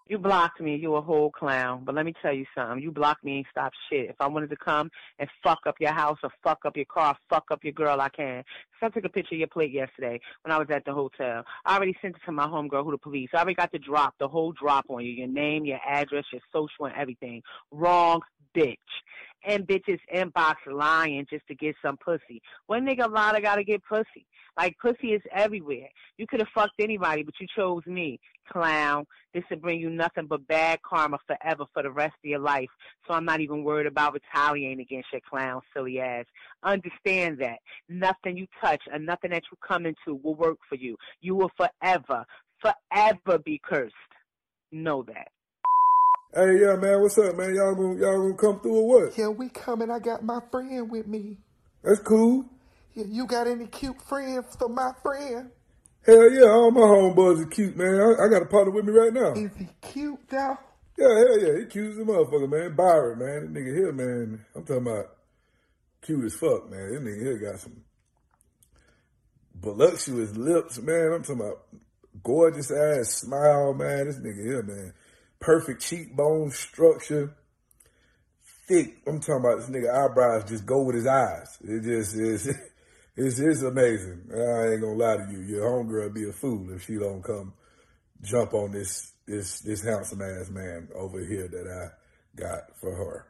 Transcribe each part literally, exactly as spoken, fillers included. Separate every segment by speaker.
Speaker 1: You blocked me. You a whole clown. But let me tell you something. You blocked me ain't stop shit. If I wanted to come and fuck up your house or fuck up your car, fuck up your girl, I can. So I took a picture of your plate yesterday when I was at the hotel. I already sent it to my homegirl who the police. I already got the drop, the whole drop on you. Your name, your address, your social and everything. Wrong bitch. And bitches inbox lying just to get some pussy. One nigga lie to gotta get pussy. Like, pussy is everywhere. You could have fucked anybody, but you chose me. Clown. This will bring you nothing but bad karma forever for the rest of your life. So I'm not even worried about retaliating against your clown, silly ass. Understand that. Nothing you touch or nothing that you come into will work for you. You will forever, forever be cursed. Know that.
Speaker 2: Hey, yeah, man, what's up, man? Y'all gonna, y'all gonna come through or what?
Speaker 3: Yeah, we coming. I got my friend with me.
Speaker 2: That's cool.
Speaker 3: Yeah, you got any cute friends for my friend?
Speaker 2: Hell yeah, all my homeboys are cute, man. I, I got a partner with me right now.
Speaker 3: Is he cute, though?
Speaker 2: Yeah, hell yeah, he cute as a motherfucker, man. Byron, man, that nigga here, man. I'm talking about cute as fuck, man. That nigga here got some voluptuous lips, man. I'm talking about gorgeous ass smile, man. This nigga here, man. Perfect cheekbone structure. Thick. I'm talking about this nigga eyebrows just go with his eyes. It just is. It's, it's amazing. I ain't gonna lie to you. Your homegirl be a fool if she don't come jump on this this this handsome ass man over here that I got for her.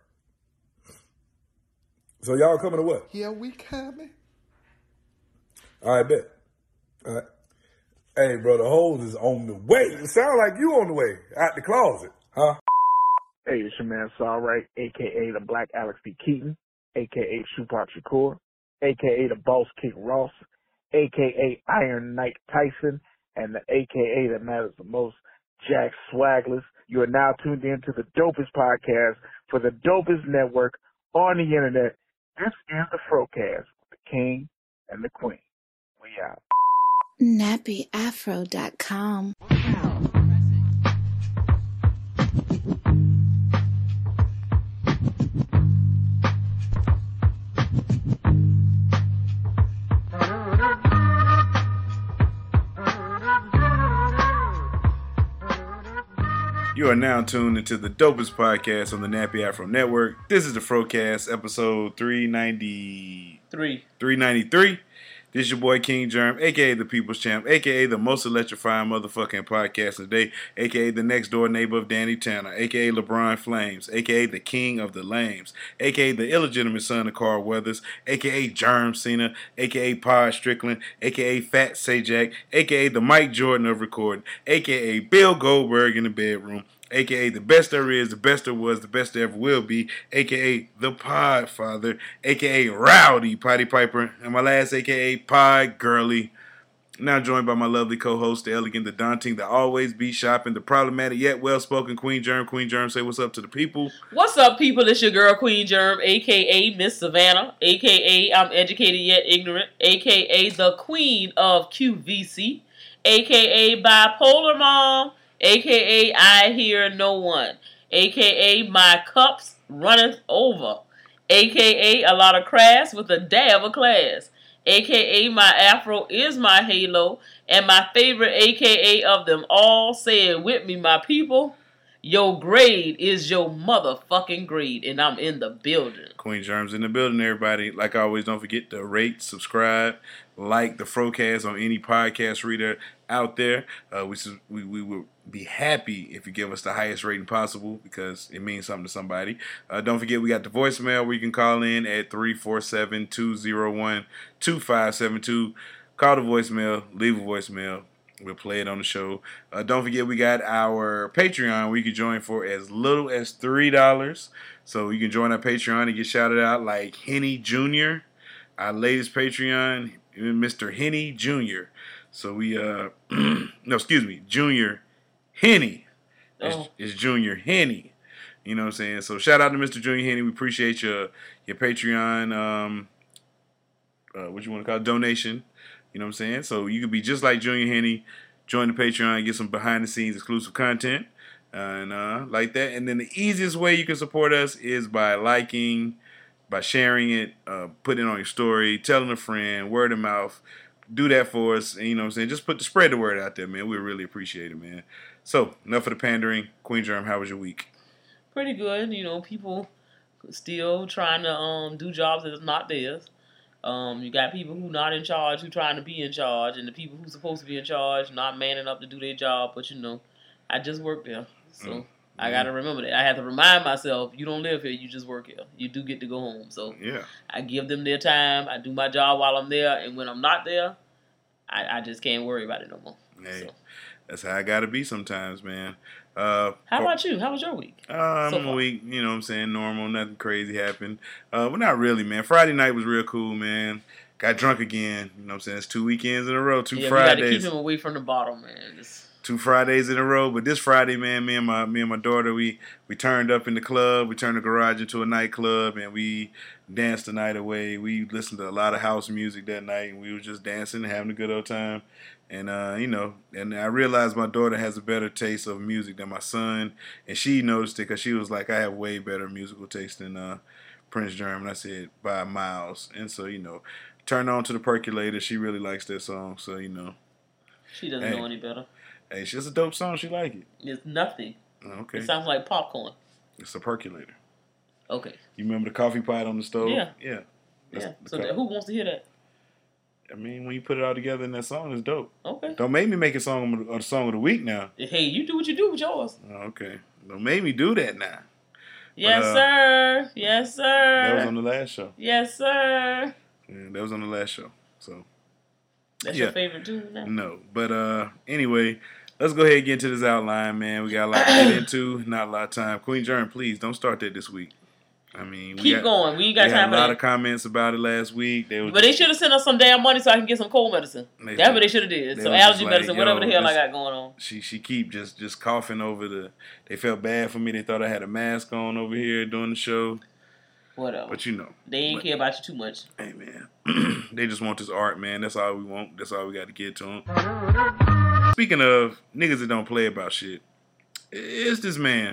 Speaker 2: So y'all coming to what?
Speaker 3: Yeah, we coming.
Speaker 2: All right, bet. All right. Hey, bro, the hose is on the way. It sound like you on the way out the closet, huh?
Speaker 4: Hey, it's your man Saul Wright, a k a the Black Alex B. Keaton, a k a Tupac Shakur, a k a the Boss King Ross, a k a Iron Knight Tyson, and the a k a that matters the most, Jack Swagless. You are now tuned in to the dopest podcast for the dopest network on the internet. This is the Frocast, the King and the Queen. We out.
Speaker 5: nappy afro dot com.
Speaker 6: You are now tuned into the dopest podcast on the Nappy Afro Network. This is the Frocast, episode three ninety-three. three ninety-three. This is your boy King Germ, a k a the People's Champ, a k a the most electrifying motherfucking podcast today, a k a the next door neighbor of Danny Tanner, a k a LeBron Flames, a k a the King of the Lames, a k a the illegitimate son of Carl Weathers, a k a Germ Cena, a k a Pod Strickland, a k a Fat Sajak, a k a the Mike Jordan of recording, a k a Bill Goldberg in the bedroom, a k a the best there is, the best there was, the best there ever will be, a k a the Podfather, a k a Rowdy Potty Piper, and my last a k a Pod Girly. Now joined by my lovely co-host, the elegant, the daunting, the always be shopping, the problematic yet well-spoken Queen Germ. Queen Germ, say what's up to the people.
Speaker 7: What's up, people? It's your girl, Queen Germ, a k a. Miss Savannah, a k a. I'm educated yet ignorant, a k a the Queen of Q V C, a k a. Bipolar Mom, a k a. I hear no one, a k a. My cups runneth over, a k a. A lot of crass with a dab of class, a k a. My afro is my halo, and my favorite a k a of them all, say it with me, my people, your grade is your motherfucking grade, and I'm in the building.
Speaker 6: Queen Germ's in the building, everybody. Like always, don't forget to rate, subscribe, like the Frocast on any podcast reader out there. Uh, we, we we would be happy if you give us the highest rating possible because it means something to somebody. Uh, don't forget we got the voicemail where you can call in at three four seven, two oh one, two five seven two. Call the voicemail, leave a voicemail. We'll play it on the show. Uh, don't forget we got our Patreon where you can join for as little as three dollars. So you can join our Patreon and get shouted out like Henny Junior, our latest Patreon, Mister Henny Junior So we, uh, no, excuse me, Junior Henny. It's,
Speaker 7: Oh.
Speaker 6: it's Junior Henny. You know what I'm saying? So shout out to Mister Junior Henny. We appreciate your your Patreon, um, uh, what you want to call it, donation. You know what I'm saying? So you could be just like Junior Henny, join the Patreon and get some behind the scenes exclusive content uh, and uh, like that. And then the easiest way you can support us is by liking, by sharing it, uh, putting it on your story, telling a friend, word of mouth. Do that for us. And, you know what I'm saying? Just put the spread the word out there, man. We really appreciate it, man. So, enough of the pandering. Queen Germ, how was your week?
Speaker 7: Pretty good. You know, people still trying to um do jobs that's not theirs. Um, you got people who not in charge, who trying to be in charge, and the people who supposed to be in charge not manning up to do their job. But you know, I just work there, so mm. I gotta remember that. I have to remind myself, you don't live here, you just work here. You do get to go home. So
Speaker 6: yeah,
Speaker 7: I give them their time. I do my job while I'm there, and when I'm not there, I, I just can't worry about it no more.
Speaker 6: Hey,
Speaker 7: so.
Speaker 6: That's how I gotta be sometimes, man. Uh,
Speaker 7: how about you? How was your week?
Speaker 6: Um, so a week, you know what I'm saying, normal, nothing crazy happened. Uh, but not really, man. Friday night was real cool, man. Got drunk again. You know what I'm saying? It's two weekends in a row, two
Speaker 7: yeah,
Speaker 6: Fridays.
Speaker 7: We got to keep him away from the bottle, man. Just...
Speaker 6: Two Fridays in a row. But this Friday, man, me and my me and my daughter, we we turned up in the club. We turned the garage into a nightclub, and we danced the night away. We listened to a lot of house music that night, and we were just dancing and having a good old time. And, uh, you know, and I realized my daughter has a better taste of music than my son. And she noticed it because she was like, I have way better musical taste than uh, Prince Germ. And I said, by miles. And so, you know, turned on to the Percolator. She really likes that song. So, you know.
Speaker 7: She doesn't
Speaker 6: hey,
Speaker 7: know any better.
Speaker 6: Hey, it's just a dope song. She like it.
Speaker 7: It's nothing.
Speaker 6: Okay.
Speaker 7: It sounds like popcorn.
Speaker 6: It's a Percolator.
Speaker 7: Okay.
Speaker 6: You remember the coffee pot on the stove?
Speaker 7: Yeah.
Speaker 6: Yeah. That's
Speaker 7: yeah. So that, who wants to hear that?
Speaker 6: I mean, when you put it all together in that song, it's dope.
Speaker 7: Okay.
Speaker 6: Don't make me make a song a song of the week now.
Speaker 7: Hey, you do what you do with yours.
Speaker 6: Oh, okay. Don't make me do that now.
Speaker 7: Yes,
Speaker 6: but, uh,
Speaker 7: sir. Yes, sir.
Speaker 6: That was on the last show.
Speaker 7: Yes, sir.
Speaker 6: Yeah, that was on the last show. So.
Speaker 7: That's
Speaker 6: yeah.
Speaker 7: your favorite tune now?
Speaker 6: No. But uh, anyway, let's go ahead and get into this outline, man. We got a lot to get into. Not a lot of time. Queen Germ, please don't start that this week. I mean, we
Speaker 7: keep
Speaker 6: got,
Speaker 7: going. We ain't got
Speaker 6: we
Speaker 7: time
Speaker 6: had
Speaker 7: for
Speaker 6: a lot
Speaker 7: that.
Speaker 6: of comments about it last week. They was
Speaker 7: but they should have sent us some damn money so I can get some cold medicine.
Speaker 6: They,
Speaker 7: That's what they should have did. So allergy like, medicine, whatever the hell this, I got going on.
Speaker 6: She she keep just, just coughing over the. They felt bad for me. They thought I had a mask on over here during the show.
Speaker 7: Whatever.
Speaker 6: But you know,
Speaker 7: they ain't
Speaker 6: but,
Speaker 7: care about you too much.
Speaker 6: Hey man, they just want this art, man. That's all we want. That's all we got to get to them. Speaking of niggas that don't play about shit, it's this man.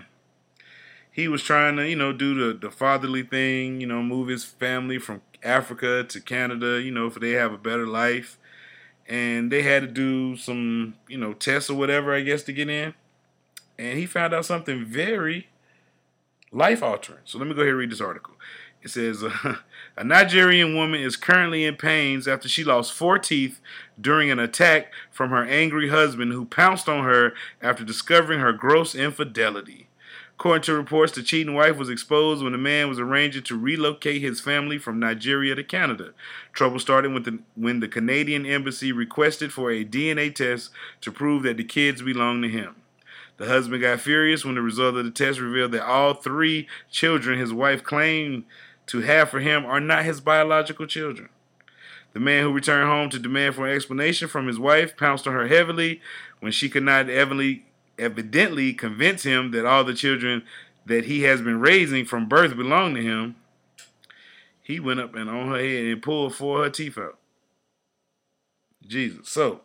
Speaker 6: He was trying to, you know, do the, the fatherly thing, you know, move his family from Africa to Canada, you know, for they have a better life. And they had to do some, you know, tests or whatever, I guess, to get in. And he found out something very life-altering. So let me go ahead and read this article. It says, uh, a Nigerian woman is currently in pains after she lost four teeth during an attack from her angry husband who pounced on her after discovering her gross infidelity. According to reports, the cheating wife was exposed when the man was arranging to relocate his family from Nigeria to Canada. Trouble started when the, when the Canadian embassy requested for a D N A test to prove that the kids belonged to him. The husband got furious when the result of the test revealed that all three children his wife claimed to have for him are not his biological children. The man who returned home to demand for an explanation from his wife pounced on her heavily when she could not evidently evidently convince him that all the children that he has been raising from birth belong to him. He went up and on her head and pulled four of her teeth out. Jesus. So,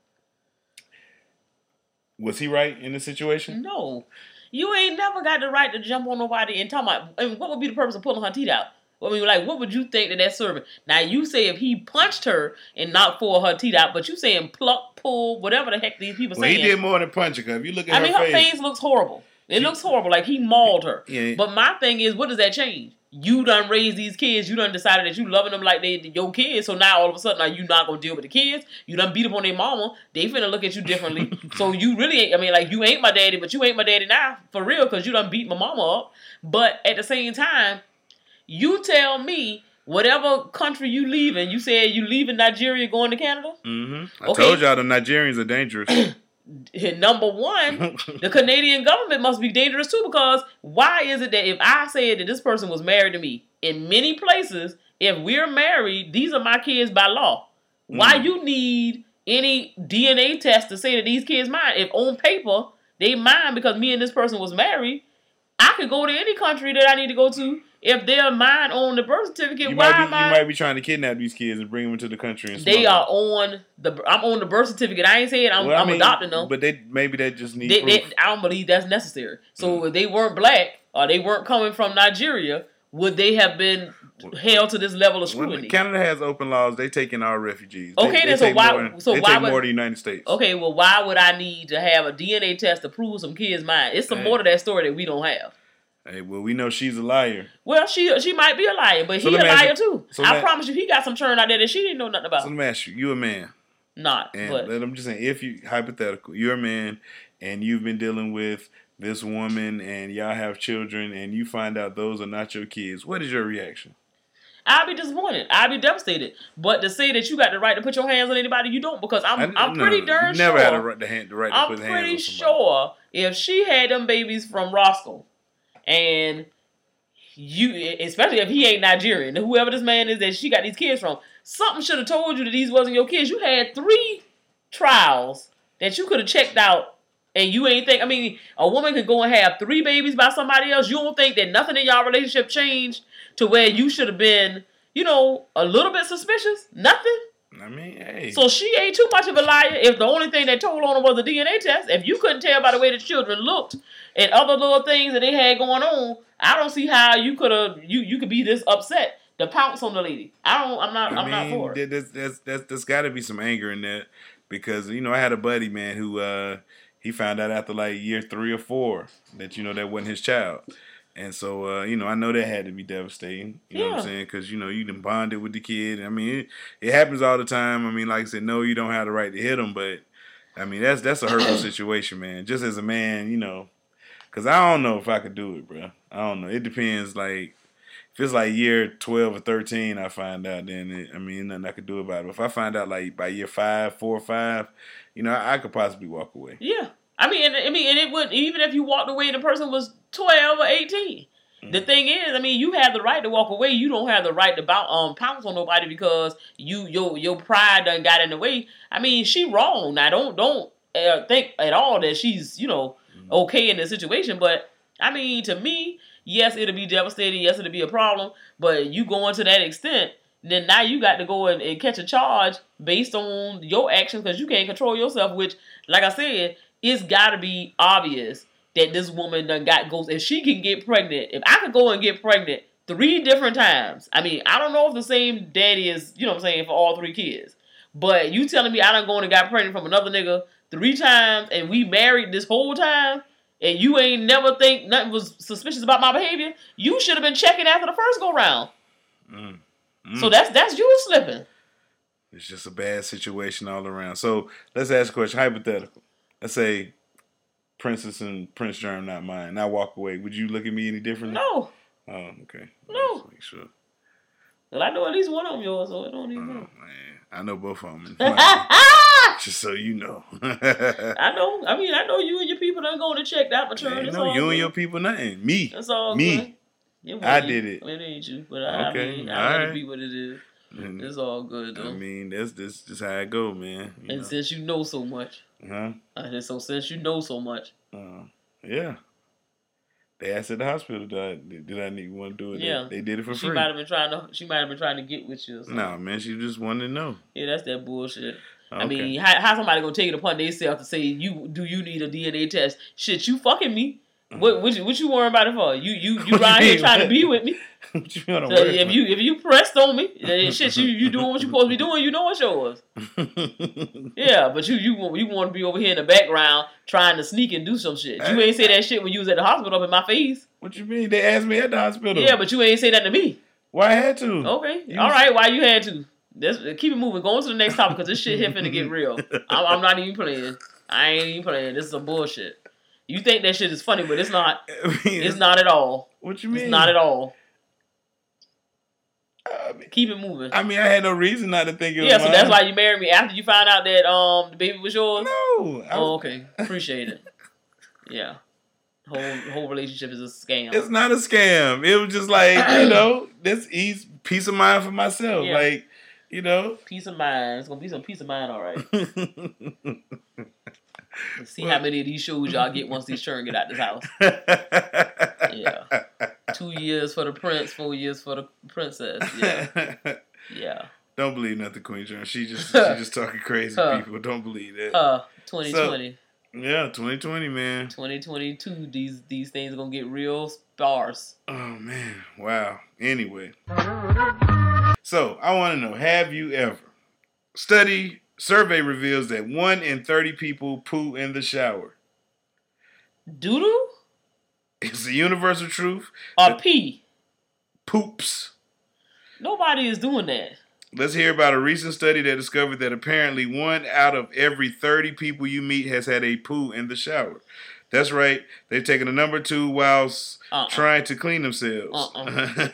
Speaker 6: was he right in this situation?
Speaker 7: No. You ain't never got the right to jump on nobody and talk about, I mean, what would be the purpose of pulling her teeth out? I mean, like, what would you think that that's serving? Now, you say if he punched her and knocked four of her teeth out, but you saying pluck, pull, whatever the heck these people
Speaker 6: well,
Speaker 7: saying.
Speaker 6: He did more than punch her, because if you look at
Speaker 7: I
Speaker 6: her
Speaker 7: mean,
Speaker 6: face.
Speaker 7: her face looks horrible. It she, looks horrible, like he mauled her.
Speaker 6: Yeah.
Speaker 7: But my thing is, what does that change? You done raised these kids. You done decided that you loving them like they your kids. So now all of a sudden, are you not going to deal with the kids? You done beat up on their mama. They finna look at you differently. So you really ain't, I mean, like, you ain't my daddy, but you ain't my daddy now. For real, because you done beat my mama up. But at the same time, you tell me, whatever country you leaving, you said you leaving Nigeria going to Canada?
Speaker 6: Mm-hmm. I okay. told y'all the Nigerians are dangerous.
Speaker 7: Number one, the Canadian government must be dangerous too, because why is it that if I said that this person was married to me, in many places, if we're married, these are my kids by law. Mm. Why you need any D N A test to say that these kids mine? If on paper, they mine because me and this person was married, I could go to any country that I need to go to. If they're mine on the birth certificate,
Speaker 6: you
Speaker 7: why
Speaker 6: might be,
Speaker 7: am I?
Speaker 6: You might be trying to kidnap these kids and bring them into the country. And
Speaker 7: they are on the. I'm on the birth certificate. I ain't saying I'm, well, I I'm mean, adopting them.
Speaker 6: But they maybe they just need.
Speaker 7: They,
Speaker 6: proof.
Speaker 7: They, I don't believe that's necessary. So mm. if they weren't black or they weren't coming from Nigeria, would they have been held to this level of
Speaker 6: When
Speaker 7: scrutiny.
Speaker 6: Canada has open laws, they take in all refugees.
Speaker 7: Okay,
Speaker 6: they,
Speaker 7: then
Speaker 6: they
Speaker 7: so
Speaker 6: take
Speaker 7: why?
Speaker 6: More,
Speaker 7: so
Speaker 6: they
Speaker 7: why
Speaker 6: take
Speaker 7: would
Speaker 6: more than the United States?
Speaker 7: Okay, well, why would I need to have a D N A test to prove some kid's mind? It's some
Speaker 6: Hey.
Speaker 7: more to that story that we don't have.
Speaker 6: Hey, well, we know she's a liar.
Speaker 7: Well, she she might be a liar, but
Speaker 6: So
Speaker 7: he a
Speaker 6: let me ask
Speaker 7: liar
Speaker 6: you-
Speaker 7: too.
Speaker 6: so
Speaker 7: I
Speaker 6: let-
Speaker 7: promise you, he got some churn out there that she didn't know nothing about.
Speaker 6: So let me ask you, you a man.
Speaker 7: Not,
Speaker 6: And
Speaker 7: but
Speaker 6: let- I'm just saying, if you, hypothetical, you're a man and you've been dealing with this woman and y'all have children and you find out those are not your kids, what is your reaction?
Speaker 7: I'll be disappointed. I'll be devastated. But to say that you got the right to put your hands on anybody, you don't, because I'm
Speaker 6: I-
Speaker 7: I'm
Speaker 6: no,
Speaker 7: pretty
Speaker 6: no,
Speaker 7: darn
Speaker 6: you never
Speaker 7: sure.
Speaker 6: had the right, the hand, the right to
Speaker 7: I'm
Speaker 6: put hands
Speaker 7: pretty
Speaker 6: on somebody.
Speaker 7: sure if she had them babies from Roscoe, and you, especially if he ain't Nigerian, whoever this man is that she got these kids from, something should have told you that these wasn't your kids. You had three trials that you could have checked out, and you ain't think. I mean, a woman could go and have three babies by somebody else. You don't think that nothing in y'all relationship changed to where you should have been, you know, a little bit suspicious? Nothing.
Speaker 6: I mean, hey.
Speaker 7: So she ain't too much of a liar if the only thing that told on her was a D N A test. If you couldn't tell by the way the children looked and other little things that they had going on, I don't see how you could have you you could be this upset to pounce on the lady. I don't. I'm not.
Speaker 6: I
Speaker 7: I'm not
Speaker 6: mean,
Speaker 7: for it.
Speaker 6: there's, there's, there's, there's got to be some anger in that because, you know, I had a buddy, man, who uh, he found out after like year three or four that, you know, that wasn't his child. And so, uh, you know, I know that had to be devastating. You know
Speaker 7: Yeah.
Speaker 6: what I'm saying? Because, you know, you done bonded with the kid. I mean, it, it happens all the time. I mean, like I said, no, you don't have the right to hit them. But, I mean, that's that's a hurtful situation, man. Just as a man, you know, because I don't know if I could do it, bro. I don't know. It depends. Like, if it's like year twelve or thirteen, I find out, then, it, I mean, nothing I could do about it. But if I find out, like, by year five, four or five, you know, I, I could possibly walk away.
Speaker 7: Yeah. I mean, and, I mean, and it would even if you walked away and the person was twelve or eighteen.
Speaker 6: Mm-hmm.
Speaker 7: The thing is, I mean, you have the right to walk away. You don't have the right to bounce, um, pounce on nobody because you your your pride done got in the way. I mean, she wrong. Now, don't don't uh, think at all that she's you know okay in this situation. But I mean, to me, yes, it'll be devastating. Yes, it'll be a problem. But you going to that extent, then now you got to go and, and catch a charge based on your actions because you can't control yourself. Which, like I said, it's got to be obvious that this woman done got goes. If she can get pregnant, if I could go and get pregnant three different times, I mean, I don't know if the same daddy is, you know what I'm saying, for all three kids. But you telling me I done gone and got pregnant from another nigga three times and we married this whole time and you ain't never think nothing was suspicious about my behavior, you should have been checking after the first go round.
Speaker 6: Mm. Mm.
Speaker 7: So that's that's you slipping.
Speaker 6: It's just a bad situation all around. So let's ask a question, hypothetical. Let's say Princess and Prince Germ not mine. And I walk away. Would you look at me any differently?
Speaker 7: No.
Speaker 6: Oh, okay.
Speaker 7: No.
Speaker 6: Just make sure.
Speaker 7: Well, I know at least one of them yours, so it don't even
Speaker 6: Oh,
Speaker 7: matter.
Speaker 6: man. I know both of them.
Speaker 7: I
Speaker 6: Just so you know.
Speaker 7: know. I mean, I know you and your people done going to check that return.
Speaker 6: Ain't
Speaker 7: It's
Speaker 6: no
Speaker 7: all
Speaker 6: you
Speaker 7: good.
Speaker 6: and your people nothing. Me.
Speaker 7: That's all
Speaker 6: Me.
Speaker 7: good. It
Speaker 6: I
Speaker 7: wasn't
Speaker 6: did
Speaker 7: you.
Speaker 6: it.
Speaker 7: It ain't you, but I,
Speaker 6: Okay,
Speaker 7: I mean, I let
Speaker 6: alright.
Speaker 7: it be what it is.
Speaker 6: And,
Speaker 7: It's all good though.
Speaker 6: I mean, that's this just how it go, man. You
Speaker 7: and
Speaker 6: know.
Speaker 7: since you know so much,
Speaker 6: Huh?
Speaker 7: uh, so since you know so much,
Speaker 6: Uh, yeah. They asked at the hospital, did I, did I need want to do it? They-
Speaker 7: Yeah.
Speaker 6: They, did it for
Speaker 7: she
Speaker 6: free.
Speaker 7: might have been trying to. She might have been trying to get with you. Or something.
Speaker 6: No, man, she just wanted to know.
Speaker 7: Yeah, that's that bullshit. I
Speaker 6: Okay.
Speaker 7: mean, how, how somebody gonna take it upon themselves to say you do you need a D N A test? Shit, you fucking me. What what you, what you worrying about it for? You you you
Speaker 6: What
Speaker 7: right
Speaker 6: you
Speaker 7: here
Speaker 6: mean?
Speaker 7: trying to be with me.
Speaker 6: What you mean, I don't
Speaker 7: So
Speaker 6: worry
Speaker 7: if
Speaker 6: about
Speaker 7: you if you pressed on me, then shit, you you doing what you supposed to be doing. You know it's yours.
Speaker 6: it?
Speaker 7: Yeah, but you you want you want to be over here in the background trying to sneak and do some shit. You ain't say that shit when you was at the hospital up in my face.
Speaker 6: What you mean? They asked me at the hospital.
Speaker 7: Yeah, but you ain't say that to me.
Speaker 6: Why I had to?
Speaker 7: Okay,
Speaker 6: You
Speaker 7: all
Speaker 6: was-
Speaker 7: right. Why you had to? That's, keep it moving. Go on to the next topic because this shit here finna get real. I'm, I'm not even playing. I ain't even playing. This is some bullshit. You think that shit is funny, but it's not.
Speaker 6: I mean,
Speaker 7: It's not at all.
Speaker 6: What you mean?
Speaker 7: It's not at all.
Speaker 6: I mean,
Speaker 7: Keep it moving.
Speaker 6: I mean, I had no reason not to think it was
Speaker 7: Yeah, so
Speaker 6: mine.
Speaker 7: that's why you married me after you found out that um the baby was yours.
Speaker 6: No. I-
Speaker 7: Oh, okay. Appreciate it. Yeah. Whole whole relationship is a scam.
Speaker 6: It's not a scam. It was just like, you know, this ease peace of mind for myself.
Speaker 7: Yeah.
Speaker 6: Like, you know.
Speaker 7: Peace of mind. It's gonna be some peace of mind, all right. Let's see how many of these shows y'all get once these children get out this house. Yeah. Two years for the prince, four years for the princess. Yeah. Yeah.
Speaker 6: Don't believe nothing, Queen John. She just she just talking crazy
Speaker 7: Huh.
Speaker 6: people. Don't believe that.
Speaker 7: Uh, twenty twenty.
Speaker 6: Yeah, twenty twenty, man.
Speaker 7: twenty twenty-two, these these things are gonna get real sparse.
Speaker 6: Oh man, wow. Anyway, so I want to know: have you ever? Study survey reveals that one in thirty people poo in the shower.
Speaker 7: Doodle
Speaker 6: It's a universal truth.
Speaker 7: or pee?
Speaker 6: Poops.
Speaker 7: Nobody is doing that.
Speaker 6: Let's hear about a recent study that discovered that apparently one out of every thirty people you meet has had a poo in the shower. That's right. They've taken a number two whilst uh-uh. trying to clean themselves. Uh-uh.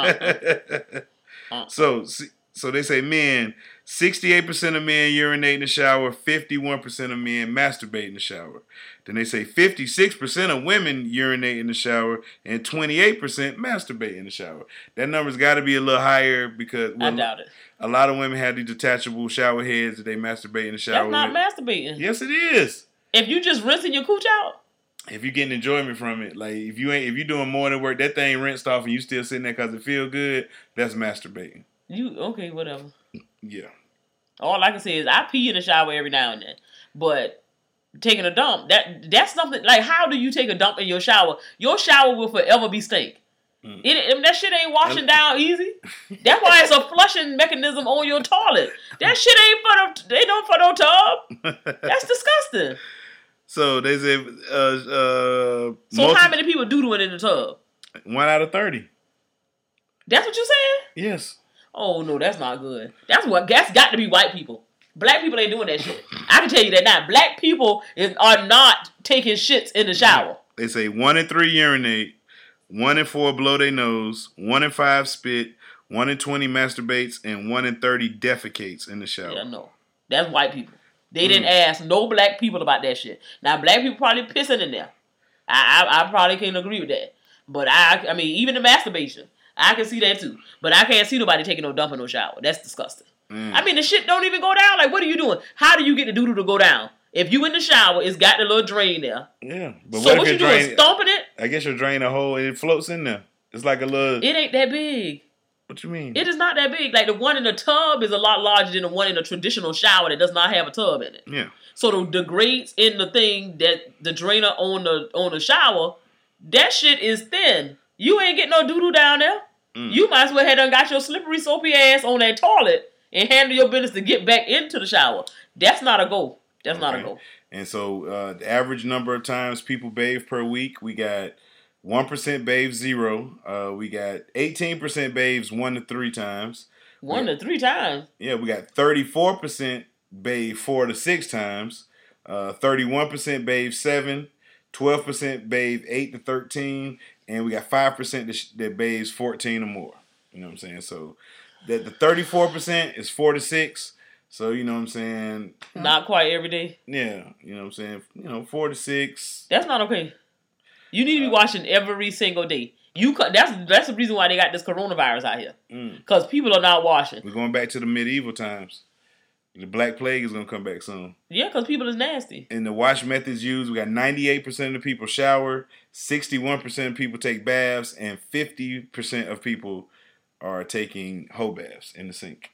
Speaker 6: uh-uh. uh-uh. So, so they say men, sixty-eight percent of men urinate in the shower, fifty-one percent of men masturbate in the shower. Then they say fifty-six percent of women urinate in the shower and twenty-eight percent masturbate in the shower. That number's got to be a little higher because well,
Speaker 7: I doubt it.
Speaker 6: A lot of women have these detachable shower heads that they masturbate in the shower.
Speaker 7: That's not
Speaker 6: with.
Speaker 7: masturbating.
Speaker 6: Yes, it is.
Speaker 7: If you just rinsing your cooch out.
Speaker 6: If you're getting enjoyment from it, like if you ain't, if you're doing more than work, that thing rinsed off and you still sitting there because it feel good, that's masturbating.
Speaker 7: You okay? Whatever.
Speaker 6: Yeah.
Speaker 7: All I can say is I pee in the shower every now and then, but taking a dump that that's something like how do you take a dump in your shower? Your shower will forever be stink. Mm. It, that shit ain't washing down easy. That's why it's a flushing mechanism on your toilet. That shit ain't for the they don't for no tub. That's disgusting.
Speaker 6: So they say. Uh, uh,
Speaker 7: so
Speaker 6: multi-
Speaker 7: how many people doodling in the tub?
Speaker 6: One out of thirty.
Speaker 7: That's what you saying?
Speaker 6: Yes.
Speaker 7: Oh no, that's not good. That's what that's got to be white people. Black people ain't doing that shit. I can tell you that now. Black people is, are not taking shits in the shower.
Speaker 6: They say one in three urinate, one in four blow their nose, one in five spit, one in twenty masturbates, and one in thirty defecates in the shower.
Speaker 7: Yeah, no. That's white people. They mm. didn't ask no black people about that shit. Now, black people probably pissing in there. I, I I probably can't agree with that. But I I mean, even the masturbation, I can see that too. But I can't see nobody taking no dump in no shower. That's disgusting. Mm. I mean, the shit don't even go down. Like, what are you doing? How do you get the doodle to go down? If you in the shower, it's got the little drain there.
Speaker 6: Yeah. But
Speaker 7: so
Speaker 6: what,
Speaker 7: what you
Speaker 6: drain,
Speaker 7: doing, stomping it?
Speaker 6: I guess you'll drain a hole and it floats in there. It's like a little...
Speaker 7: It ain't that big.
Speaker 6: What you mean?
Speaker 7: It is not that big. Like, the one in the tub is a lot larger than the one in a traditional shower that does not have a tub in it.
Speaker 6: Yeah.
Speaker 7: So the, the grates in the thing, that the drainer on the on the shower, that shit is thin. You ain't getting no doo-doo down there. Mm. You might as well have done got your slippery, soapy ass on that toilet and handle your business to get back into the shower. That's not a go. That's okay. not a go.
Speaker 6: And so uh, the average number of times people bathe per week, we got one percent bathe zero. Uh, we got eighteen percent bathes one to three times.
Speaker 7: One
Speaker 6: we,
Speaker 7: to three times?
Speaker 6: Yeah, we got thirty-four percent bathe four to six times. Uh, thirty-one percent bathe seven. twelve percent bathe eight to thirteen. And we got five percent that, that bathes fourteen or more. You know what I'm saying? So that the thirty-four percent is four to six. So, you know what I'm saying?
Speaker 7: Not quite every day.
Speaker 6: Yeah. You know what I'm saying? You know, four to six.
Speaker 7: That's not okay. You need to be washing every single day. You That's that's the reason why they got this coronavirus out here. Because mm. people are not washing.
Speaker 6: We're going back to the medieval times. The Black Plague is going to come back soon.
Speaker 7: Yeah, because people is nasty.
Speaker 6: And the wash methods used, we got ninety-eight percent of the people shower, sixty-one percent of people take baths, and fifty percent of people are taking whole baths in the sink.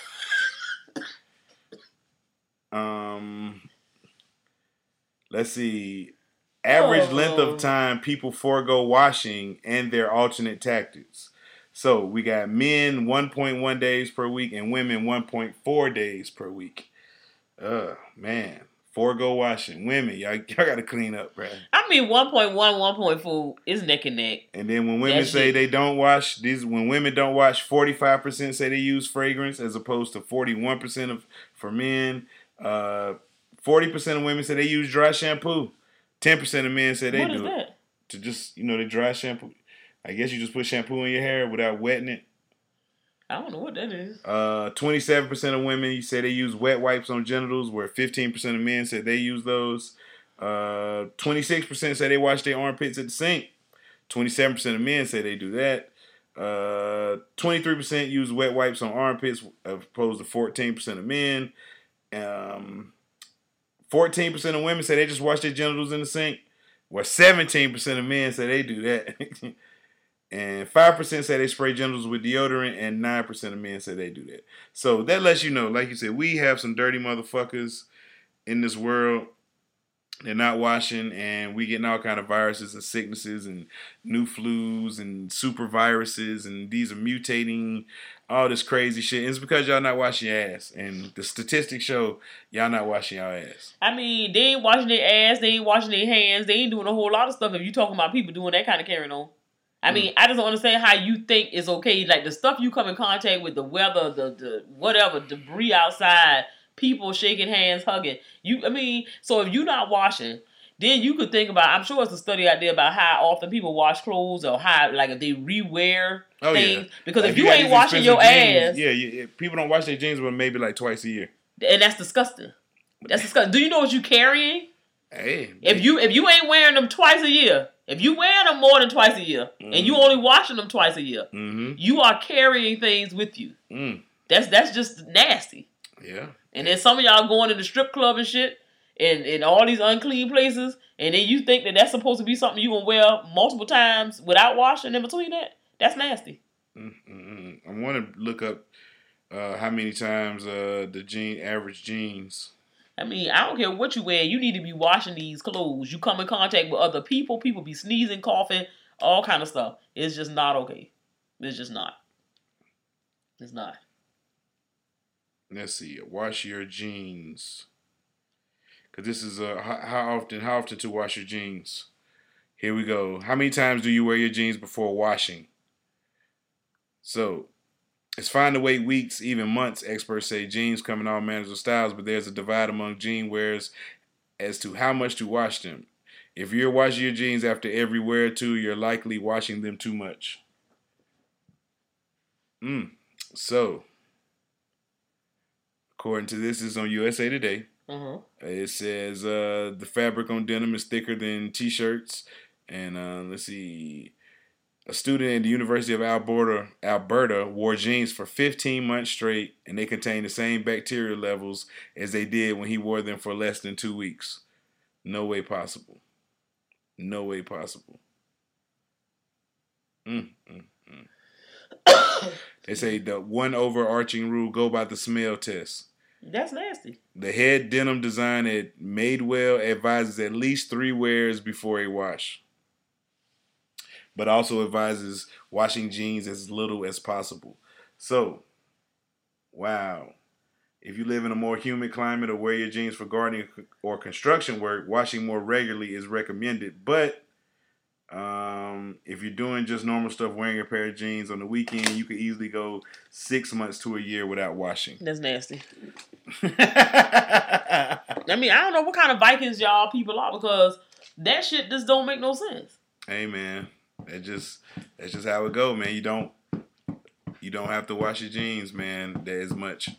Speaker 6: um, Let's see. Average oh. length of time people forego washing and their alternate tactics. So we got men one point one days per week and women one point four days per week. Uh, man. Forego washing. Women, y'all, y'all got to clean up, bro.
Speaker 7: I mean, one point one, one point four is neck and neck.
Speaker 6: And then when women that say shit. they don't wash, these when women don't wash, forty-five percent say they use fragrance as opposed to forty-one percent of for men. Uh, forty percent of women say they use dry shampoo. ten percent of men say they
Speaker 7: what
Speaker 6: do
Speaker 7: is
Speaker 6: it.
Speaker 7: That?
Speaker 6: To just, you know, they dry shampoo. I guess you just put shampoo in your hair without wetting it.
Speaker 7: I don't know what that is.
Speaker 6: Uh, twenty-seven percent of women you say they use wet wipes on genitals, where fifteen percent of men said they use those. Uh, twenty-six percent say they wash their armpits at the sink. twenty-seven percent of men say they do that. Uh, twenty-three percent use wet wipes on armpits, as opposed to fourteen percent of men. Um, fourteen percent of women say they just wash their genitals in the sink, where seventeen percent of men say they do that. And five percent say they spray genitals with deodorant, and nine percent of men say they do that. So that lets you know, like you said, we have some dirty motherfuckers in this world. They're not washing, and we getting all kind of viruses and sicknesses and new flus and super viruses, and these are mutating, all this crazy shit. And it's because y'all not washing your ass, and the statistics show y'all not washing your ass.
Speaker 7: I mean, they ain't washing their ass, they ain't washing their hands, they ain't doing a whole lot of stuff if you talking about people doing that kind of carrying on. I mean, mm. I just don't understand how you think it's okay. Like, the stuff you come in contact with, the weather, the, the whatever, debris outside, people shaking hands, hugging. You, I mean, so if you're not washing, then you could think about, I'm sure it's a study out there about how often people wash clothes or how, like, if they rewear
Speaker 6: oh,
Speaker 7: things.
Speaker 6: Yeah.
Speaker 7: Because
Speaker 6: like
Speaker 7: if you, you ain't washing your
Speaker 6: jeans,
Speaker 7: ass.
Speaker 6: Yeah, yeah, people don't wash their jeans but maybe like twice a year.
Speaker 7: And that's disgusting. That's disgusting. Do you know what you're carrying?
Speaker 6: Hey.
Speaker 7: If you if you ain't wearing them twice a year, if you wearing them more than twice a year, mm. and you only washing them twice a year,
Speaker 6: mm-hmm.
Speaker 7: you are carrying things with you.
Speaker 6: Mm.
Speaker 7: That's that's just nasty.
Speaker 6: Yeah.
Speaker 7: And then some of y'all going to the strip club and shit, and, and all these unclean places, and then you think that that's supposed to be something you gonna wear multiple times without washing in between that? That's nasty.
Speaker 6: Mm-mm. I want to look up uh, how many times uh, the jean average jeans.
Speaker 7: I mean, I don't care what you wear. You need to be washing these clothes. You come in contact with other people. People be sneezing, coughing, all kind of stuff. It's just not okay. It's just not. It's not.
Speaker 6: Let's see. Wash your jeans. Because this is uh, how, how often how often to wash your jeans. Here we go. How many times do you wear your jeans before washing? So, it's fine to wait weeks, even months. Experts say jeans come in all manners of styles, but there's a divide among jean wearers as to how much to wash them. If you're washing your jeans after every wear or two, you're likely washing them too much. Mm. So, according to this, this is on U S A Today.
Speaker 7: Uh-huh.
Speaker 6: It says uh, the fabric on denim is thicker than t-shirts. And uh, let's see. A student at the University of Alberta, Alberta wore jeans for fifteen months straight, and they contain the same bacterial levels as they did when he wore them for less than two weeks. No way possible. No way possible. Mm, mm, mm. They say the one overarching rule, go by the smell test.
Speaker 7: That's nasty.
Speaker 6: The head denim design at Madewell advises at least three wears before a wash, but also advises washing jeans as little as possible. So, wow. If you live in a more humid climate or wear your jeans for gardening or construction work, washing more regularly is recommended. But um, if you're doing just normal stuff, wearing a pair of jeans on the weekend, you could easily go six months to a year without washing.
Speaker 7: That's nasty. I mean, I don't know what kind of Vikings y'all people are, because that shit just don't make no sense.
Speaker 6: Hey, man. That just that's just how it go, man. You don't you don't have to wash your jeans, man, that as much.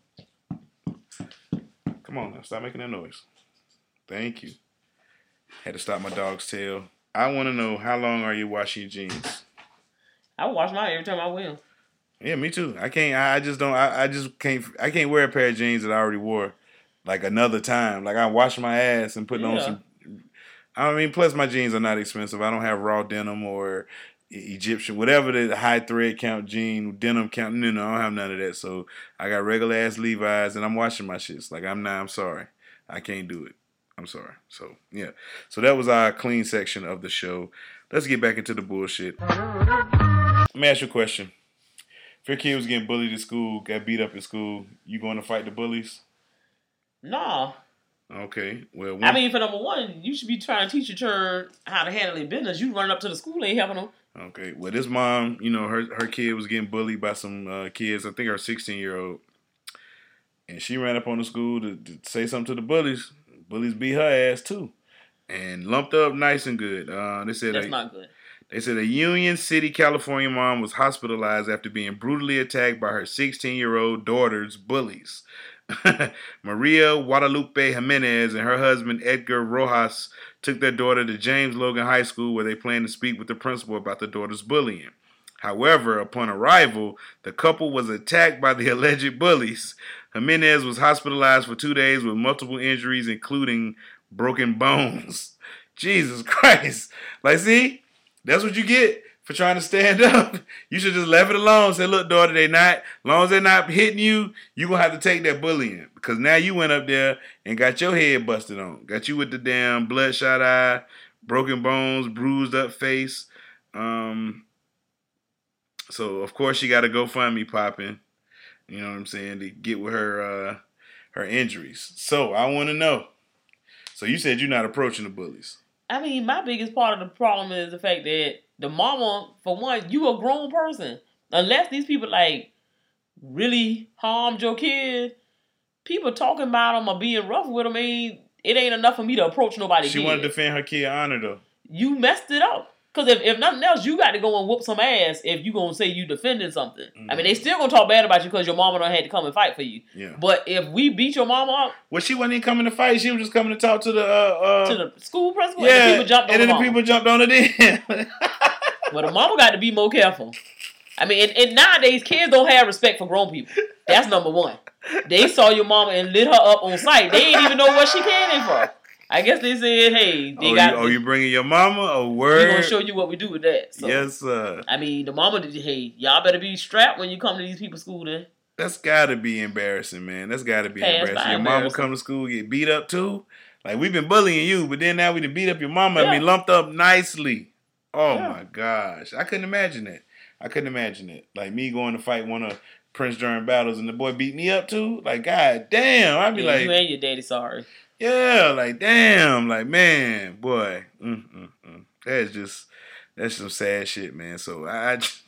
Speaker 6: Come on now, stop making that noise. Thank you. Had to stop my dog's tail. I want to know, how long are you washing your jeans?
Speaker 7: I wash mine every time I wear them.
Speaker 6: Yeah, me too. I can't. I just don't. I, I just can't. I can't wear a pair of jeans that I already wore like another time. Like I wash my ass and putting
Speaker 7: yeah.
Speaker 6: on some. I mean, plus my jeans are not expensive. I don't have raw denim or Egyptian, whatever the high thread count jean, denim count. No, no, I don't have none of that. So I got regular ass Levi's, and I'm washing my shits. Like I'm not. I'm sorry, I can't do it. I'm sorry. So yeah. So that was our clean section of the show. Let's get back into the bullshit. Let me ask you a question. If your kid was getting bullied at school, got beat up at school, you going to fight the bullies?
Speaker 7: Nah.
Speaker 6: Okay. Well, one,
Speaker 7: I mean, for number one, you should be trying to teach your children how to handle their business. You running up to the school ain't helping them.
Speaker 6: Okay. Well, this mom, you know, her her kid was getting bullied by some uh, kids. I think her sixteen-year-old. And she ran up on the school to, to say something to the bullies. Bullies beat her ass, too. And lumped her up nice and good. Uh, they said
Speaker 7: That's
Speaker 6: they,
Speaker 7: not good.
Speaker 6: They said a Union City, California mom was hospitalized after being brutally attacked by her sixteen-year-old daughter's bullies. Maria Guadalupe Jimenez and her husband Edgar Rojas took their daughter to James Logan High School, where they planned to speak with the principal about the daughter's bullying. However, upon arrival, the couple was attacked by the alleged bullies. Jimenez was hospitalized for two days with multiple injuries, including broken bones. Jesus Christ. Like, see? That's what you get for trying to stand up. You should just left it alone. Say, look, daughter, they not, as long as they're not hitting you, you going to have to take that bullying. Because now you went up there and got your head busted on. Got you with the damn bloodshot eye, broken bones, bruised up face. Um, so, of course, she got a GoFundMe popping. You know what I'm saying? To get with her, uh, her injuries. So, I want to know. So, you said you're not approaching the bullies.
Speaker 7: I mean, my biggest part of the problem is the fact that the mama, for one, you a grown person. Unless these people, like, really harmed your kid, people talking about them or being rough with them, ain't, it ain't enough for me to approach nobody.
Speaker 6: She want to defend her kid honor, though.
Speaker 7: You messed it up. Because if, if nothing else, you got to go and whoop some ass if you going to say you defended something. Mm-hmm. I mean, they still going to talk bad about you because your mama done had to come and fight for you.
Speaker 6: Yeah.
Speaker 7: But if we beat your mama up...
Speaker 6: Well, she wasn't even coming to fight. She was just coming to talk to the... Uh, uh,
Speaker 7: to the school principal?
Speaker 6: Yeah,
Speaker 7: and the people jumped on
Speaker 6: and then
Speaker 7: the
Speaker 6: the
Speaker 7: mama.
Speaker 6: people jumped on it then.
Speaker 7: Well, the mama got to be more careful. I mean, and, and nowadays, kids don't have respect for grown people. That's number one. They saw your mama and lit her up on sight. They didn't even know what she came in for. I guess they said, hey, they
Speaker 6: oh,
Speaker 7: got...
Speaker 6: You, oh, you bringing your mama? Oh, word.
Speaker 7: We're going to show you what we do with that. So,
Speaker 6: yes, sir.
Speaker 7: I mean, the mama did, hey, y'all better be strapped when you come to these people's school then.
Speaker 6: That's got to be embarrassing, man. That's got to be
Speaker 7: Hey,
Speaker 6: embarrassing. Your mama come to school, get beat up too? Like, we've been bullying you, but then now we done beat up your mama
Speaker 7: Yeah.
Speaker 6: and be lumped up nicely. Oh,
Speaker 7: Yeah.
Speaker 6: my gosh. I couldn't imagine that. I couldn't imagine it. Like, me going to fight one of Prince Durham battles and the boy beat me up too? Like, god damn. I'd be
Speaker 7: Yeah,
Speaker 6: like...
Speaker 7: you and your daddy sorry.
Speaker 6: Yeah, like, damn. Like, man, boy. Mm, mm, mm. That's just... That's some sad shit, man. So, I... I just,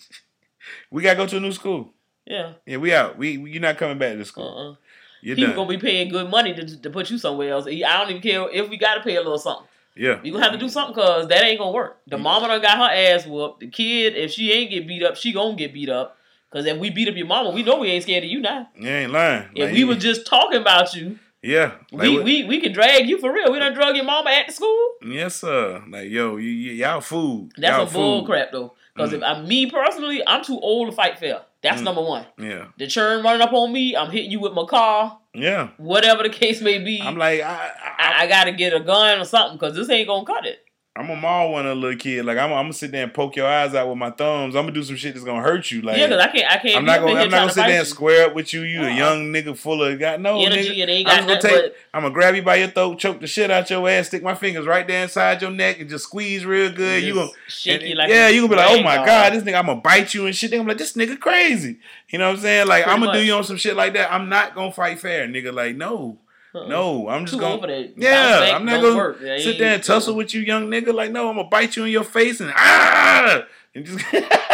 Speaker 6: we got to go to a new school.
Speaker 7: Yeah.
Speaker 6: Yeah, we out. We, we You're not coming back to school.
Speaker 7: Uh-uh.
Speaker 6: You're
Speaker 7: People
Speaker 6: done.
Speaker 7: going to be paying good money to, to put you somewhere else. I don't even care if we got to pay a little something.
Speaker 6: Yeah.
Speaker 7: You gonna have to do something because that ain't gonna work. The mama done got her ass whooped. The kid, if she ain't get beat up, she gonna get beat up. Because if we beat up your mama, we know we ain't scared of you now.
Speaker 6: You ain't lying.
Speaker 7: If
Speaker 6: like,
Speaker 7: we were just talking about you,
Speaker 6: yeah, like
Speaker 7: we,
Speaker 6: what,
Speaker 7: we we can drag you for real. We done drug your mama at the school.
Speaker 6: yes, sir. Like, yo, you, you, y'all food.
Speaker 7: That's
Speaker 6: y'all
Speaker 7: some bull
Speaker 6: food.
Speaker 7: crap though. Because
Speaker 6: Mm.
Speaker 7: if I, me personally, I'm too old to fight fair. That's
Speaker 6: Mm.
Speaker 7: number one.
Speaker 6: Yeah,
Speaker 7: The churn running up on me, I'm hitting you with my car.
Speaker 6: yeah.
Speaker 7: Whatever the case may be,
Speaker 6: I'm like, I, I,
Speaker 7: I, I gotta get a gun or something because this ain't gonna cut it.
Speaker 6: I'm a maul one of a little kid. Like, I'm, I'm gonna sit there and poke your eyes out with my thumbs. I'm gonna do some shit that's gonna hurt you. Like,
Speaker 7: Yeah, because I can't, I can't.
Speaker 6: I'm
Speaker 7: be
Speaker 6: not
Speaker 7: up in
Speaker 6: gonna,
Speaker 7: here
Speaker 6: I'm not
Speaker 7: trying
Speaker 6: gonna
Speaker 7: to
Speaker 6: sit
Speaker 7: fight
Speaker 6: there and
Speaker 7: you.
Speaker 6: square up with you. You a
Speaker 7: Uh-uh.
Speaker 6: young nigga full of got no
Speaker 7: Energy
Speaker 6: nigga.
Speaker 7: and ain't
Speaker 6: I'm
Speaker 7: got
Speaker 6: gonna
Speaker 7: nothing
Speaker 6: take.
Speaker 7: but-
Speaker 6: I'm gonna grab you by your throat, choke the shit out your ass, stick my fingers right there inside your neck, and just squeeze real good.
Speaker 7: Just
Speaker 6: You gonna
Speaker 7: shake
Speaker 6: and-
Speaker 7: you like
Speaker 6: yeah,
Speaker 7: a
Speaker 6: you gonna be like, oh
Speaker 7: rag
Speaker 6: my
Speaker 7: doll.
Speaker 6: god, this nigga, I'm gonna bite you and shit. They gonna be like, this nigga crazy. You know what I'm saying? Like,
Speaker 7: Pretty
Speaker 6: I'm gonna do
Speaker 7: much.
Speaker 6: you on some shit like that. I'm not gonna fight fair, nigga. Like, no.
Speaker 7: Uh-uh.
Speaker 6: No, I'm just
Speaker 7: Too
Speaker 6: gonna.
Speaker 7: old for that. Bounce
Speaker 6: Yeah,
Speaker 7: back
Speaker 6: I'm not
Speaker 7: don't
Speaker 6: gonna
Speaker 7: work. That
Speaker 6: sit there and
Speaker 7: ain't-
Speaker 6: tussle with you, young nigga. Like, no, I'm gonna bite you in your face and ah, and just,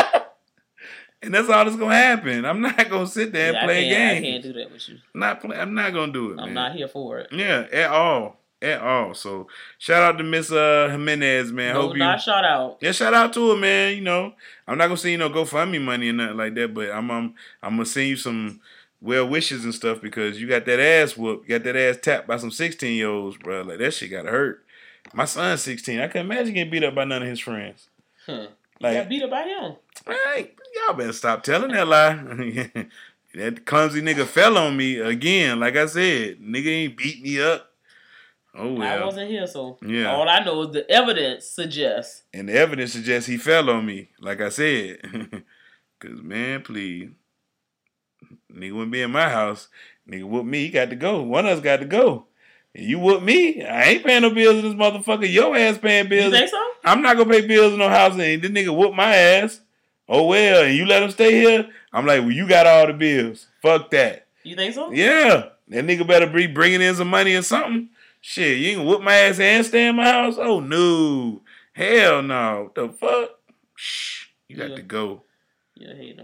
Speaker 6: and that's all that's gonna happen. I'm not gonna sit there
Speaker 7: Yeah,
Speaker 6: and play
Speaker 7: I can't,
Speaker 6: games.
Speaker 7: I can't do that with you.
Speaker 6: I'm not play, I'm not gonna do it.
Speaker 7: I'm
Speaker 6: man.
Speaker 7: not here for it.
Speaker 6: Yeah, at all, at all. So shout out to Miss uh, Jimenez, man.
Speaker 7: No,
Speaker 6: Hope you.
Speaker 7: not shout out.
Speaker 6: Yeah, shout out to her, man. You know, I'm not gonna say you know GoFundMe money or nothing like that, but I'm I'm I'm gonna send you some well wishes and stuff because you got that ass whooped, you got that ass tapped by some sixteen year olds, bro. Like that shit gotta hurt. My son's sixteen. I couldn't imagine getting beat up by none of his friends.
Speaker 7: Huh.
Speaker 6: Like,
Speaker 7: Got beat up by him.
Speaker 6: hey, y'all better stop telling that lie. That clumsy nigga fell on me again. Like I said, nigga ain't beat me up. Oh well.
Speaker 7: I wasn't here, so
Speaker 6: Yeah.
Speaker 7: all I know is the evidence suggests.
Speaker 6: And the evidence suggests he fell on me, like I said. Cause man, please. Nigga wouldn't be in my house. Nigga whoop me, he got to go. One of us got to go. And you whoop me, I ain't paying no bills in this motherfucker. Your ass paying bills.
Speaker 7: You think so?
Speaker 6: I'm not gonna pay bills in no house and this nigga whoop my ass. Oh well, and you let him stay here? I'm like, well, you got all the bills. Fuck that.
Speaker 7: You think so?
Speaker 6: Yeah. That nigga better be bringing in some money or something. Shit, you ain't gonna whoop my ass and stay in my house? Oh no. Hell no. What the fuck? Shh. You got
Speaker 7: Yeah.
Speaker 6: to go.
Speaker 7: You're a hater.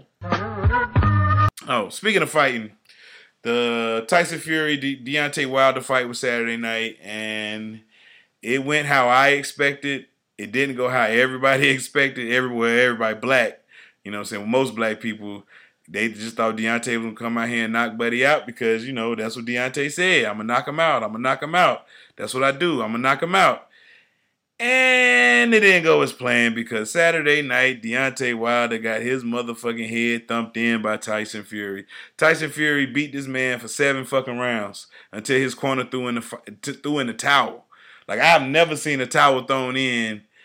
Speaker 6: Oh, speaking of fighting, the Tyson Fury De- Deontay Wilder fight was Saturday night, and it went how I expected. It didn't go how everybody expected. Everywhere, everybody black. You know what I'm saying? Most black people, they just thought Deontay was going to come out here and knock Buddy out because, you know, that's what Deontay said. I'm going to knock him out. I'm going to knock him out. That's what I do. I'm going to knock him out. And it didn't go as planned because Saturday night, Deontay Wilder got his motherfucking head thumped in by Tyson Fury. Tyson Fury beat this man for seven fucking rounds until his corner threw in the, threw in the towel. Like, I've never seen a towel thrown in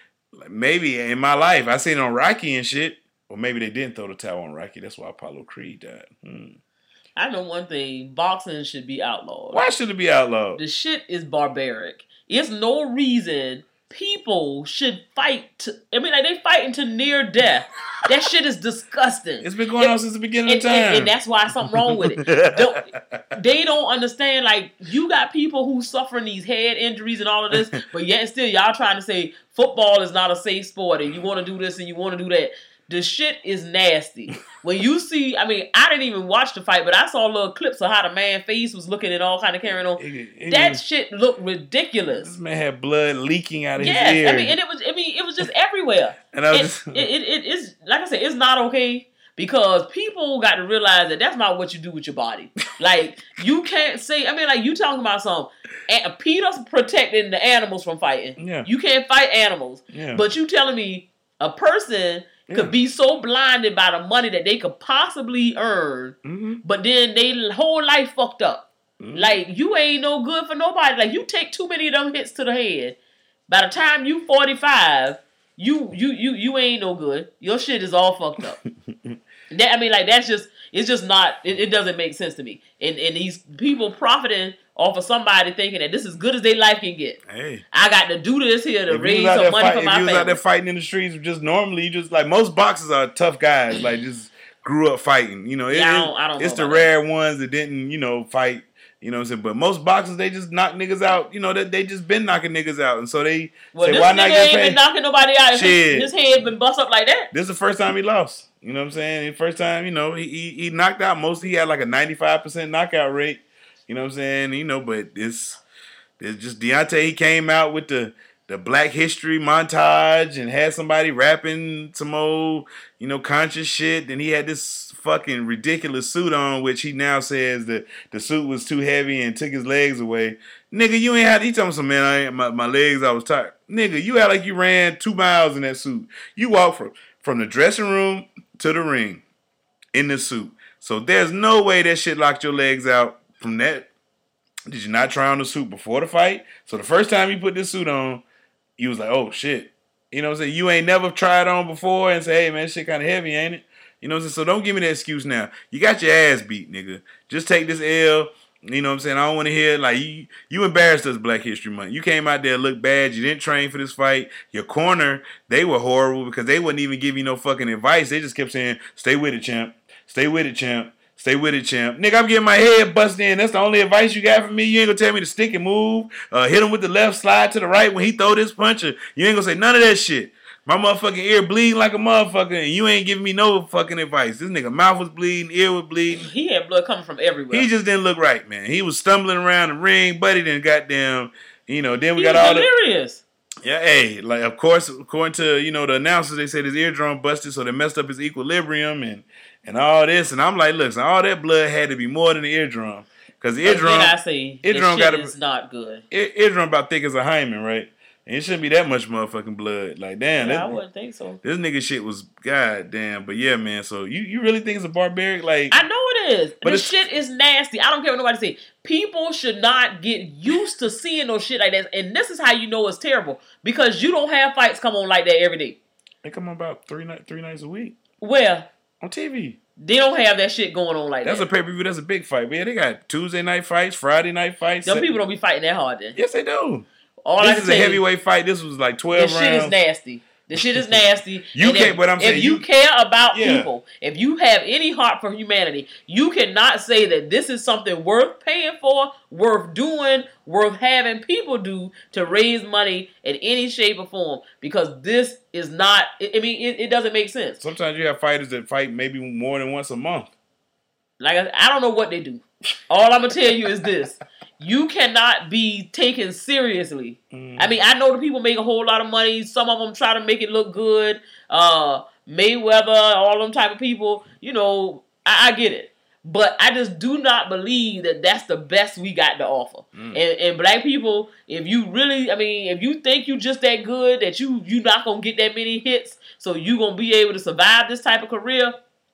Speaker 6: like maybe in my life, I seen it on Rocky and shit. Or maybe they didn't throw the towel on Rocky. That's why Apollo Creed died. Hmm.
Speaker 7: I know one thing. Boxing should be outlawed.
Speaker 6: Why should it be outlawed?
Speaker 7: The shit is barbaric. It's no reason people should fight. To, I mean, like, they fighting to near death. That shit is disgusting.
Speaker 6: It's been going
Speaker 7: and,
Speaker 6: on since the beginning
Speaker 7: and,
Speaker 6: of time.
Speaker 7: And, and that's why something wrong with it. Don't, they don't understand, like, you got people who suffering these head injuries and all of this, but yet still y'all trying to say football is not a safe sport and you want to do this and you want to do that. The shit is nasty. When you see, I mean, I didn't even watch the fight, but I saw little clips of how the man's face was looking and all kind of carrying on. It, it that was, shit looked ridiculous.
Speaker 6: This man had blood leaking out of
Speaker 7: yes,
Speaker 6: his ear.
Speaker 7: I mean, and it was, I mean, it was just everywhere. And I was it, just... it, it, it is, like I said, it's not okay because people got to realize that that's not what you do with your body. Like, you can't say, I mean, like, you talking about some, PETA's protecting the animals from fighting.
Speaker 6: Yeah.
Speaker 7: You can't fight animals. Yeah. But you telling me a person yeah. could be so blinded by the money that they could possibly earn, mm-hmm. but then they whole life fucked up. Mm-hmm. Like, you ain't no good for nobody. Like, you take too many of them hits to the head. By the time you forty-five, you you you you ain't no good. Your shit is all fucked up. that I mean, like, that's just it's just not. It, it doesn't make sense to me. And and these people profiting off of somebody thinking that this is good as their life can get. Hey, I got to do this here to raise some money
Speaker 6: fight,
Speaker 7: for my family.
Speaker 6: If you was out there fighting in the streets, just normally, you just like most boxers are tough guys. Like just grew up fighting. You know, it,
Speaker 7: yeah, I don't, I don't
Speaker 6: it's
Speaker 7: know
Speaker 6: the rare that. ones that didn't, you know, fight. You know what I'm saying? But most boxers, they just knock niggas out. You know, that they, they just been knocking niggas out. And so they
Speaker 7: well,
Speaker 6: say,
Speaker 7: this
Speaker 6: why
Speaker 7: nigga
Speaker 6: not get
Speaker 7: ain't
Speaker 6: paid?
Speaker 7: been knocking nobody out. Shit. His, his head been bust up like that.
Speaker 6: This is the first time he lost. You know what I'm saying? The first time, you know, he he, he knocked out most. He had like a ninety-five percent knockout rate. You know what I'm saying? You know, but it's, it's just Deontay, he came out with the, the Black History montage and had somebody rapping some old, you know, conscious shit. Then he had this fucking ridiculous suit on, which he now says that the suit was too heavy and took his legs away. Nigga, you ain't had, he told me some, man, I ain't, my, my legs, I was tired. Nigga, you act like you ran two miles in that suit. You walked from, from the dressing room to the ring in the suit. So there's no way that shit locked your legs out from that. Did you not try on the suit before the fight? So the first time you put this suit on, you was like, oh shit. You know what I'm saying? You ain't never tried on before and say, hey man, shit kind of heavy, ain't it? You know what I'm saying? So don't give me that excuse now. You got your ass beat, nigga. Just take this L. You know what I'm saying? I don't want to hear, like, you, you embarrassed us Black History Month. You came out there, looked bad. You didn't train for this fight. Your corner, they were horrible because they wouldn't even give you no fucking advice. They just kept saying, stay with it, champ. Stay with it, champ. Stay with it, champ. Nigga, I'm getting my head busted in. That's the only advice you got from me. You ain't gonna tell me to stick and move. Uh, hit him with the left, slide to the right when he throw this punch. You ain't gonna say none of that shit. My motherfucking ear bleeding like a motherfucker, and you ain't giving me no fucking advice. This nigga mouth was bleeding, ear was bleeding.
Speaker 7: He had blood coming from everywhere.
Speaker 6: He just didn't look right, man. He was stumbling around the ring, but he didn't goddamn, you know, then we
Speaker 7: he
Speaker 6: got
Speaker 7: was
Speaker 6: all
Speaker 7: delirious.
Speaker 6: the... Yeah, hey, like, of course, according to, you know, the announcers, they said his eardrum busted, so they messed up his equilibrium and, and all this. And I'm like, look, so all that blood had to be more than the eardrum. Because the eardrum...
Speaker 7: I say, eardrum got is not good.
Speaker 6: Ear, eardrum about thick as a hymen, right? And it shouldn't be that much motherfucking blood. Like, damn.
Speaker 7: Yeah,
Speaker 6: that,
Speaker 7: I wouldn't think so.
Speaker 6: This nigga shit was goddamn. But yeah, man. So you, you really think it's a barbaric? Like,
Speaker 7: I know it is. But this shit is nasty. I don't care what nobody say. People should not get used to seeing no shit like that. And this is how you know it's terrible. Because you don't have fights come on like that every day.
Speaker 6: They come on about three, night, three nights a week.
Speaker 7: Where?
Speaker 6: On T V.
Speaker 7: They don't have that shit going on like
Speaker 6: that's
Speaker 7: that.
Speaker 6: That's a pay-per-view. That's a big fight. But yeah, they got Tuesday night fights, Friday night fights.
Speaker 7: Them people don't be fighting that hard then.
Speaker 6: Yes, they do.
Speaker 7: All
Speaker 6: this
Speaker 7: I can
Speaker 6: is a heavyweight you, fight. This was like twelve
Speaker 7: this
Speaker 6: rounds.
Speaker 7: This shit is nasty. This shit is nasty.
Speaker 6: you
Speaker 7: and
Speaker 6: can't,
Speaker 7: if,
Speaker 6: but I'm saying
Speaker 7: if you,
Speaker 6: you
Speaker 7: care about
Speaker 6: yeah.
Speaker 7: people, if you have any heart for humanity, you cannot say that this is something worth paying for, worth doing, worth having people do to raise money in any shape or form. Because this is not. I mean, it, it doesn't make sense.
Speaker 6: Sometimes you have fighters that fight maybe more than once a month.
Speaker 7: Like I, I don't know what they do. All I'm gonna tell you is this. You cannot be taken seriously. Mm. I mean, I know the people make a whole lot of money. Some of them try to make it look good. Uh, Mayweather, all them type of people. You know, I, I get it. But I just do not believe that that's the best we got to offer. Mm. And, and black people, if you really, I mean, if you think you just that good, that you you not going to get that many hits, so you going to be able to survive this type of career,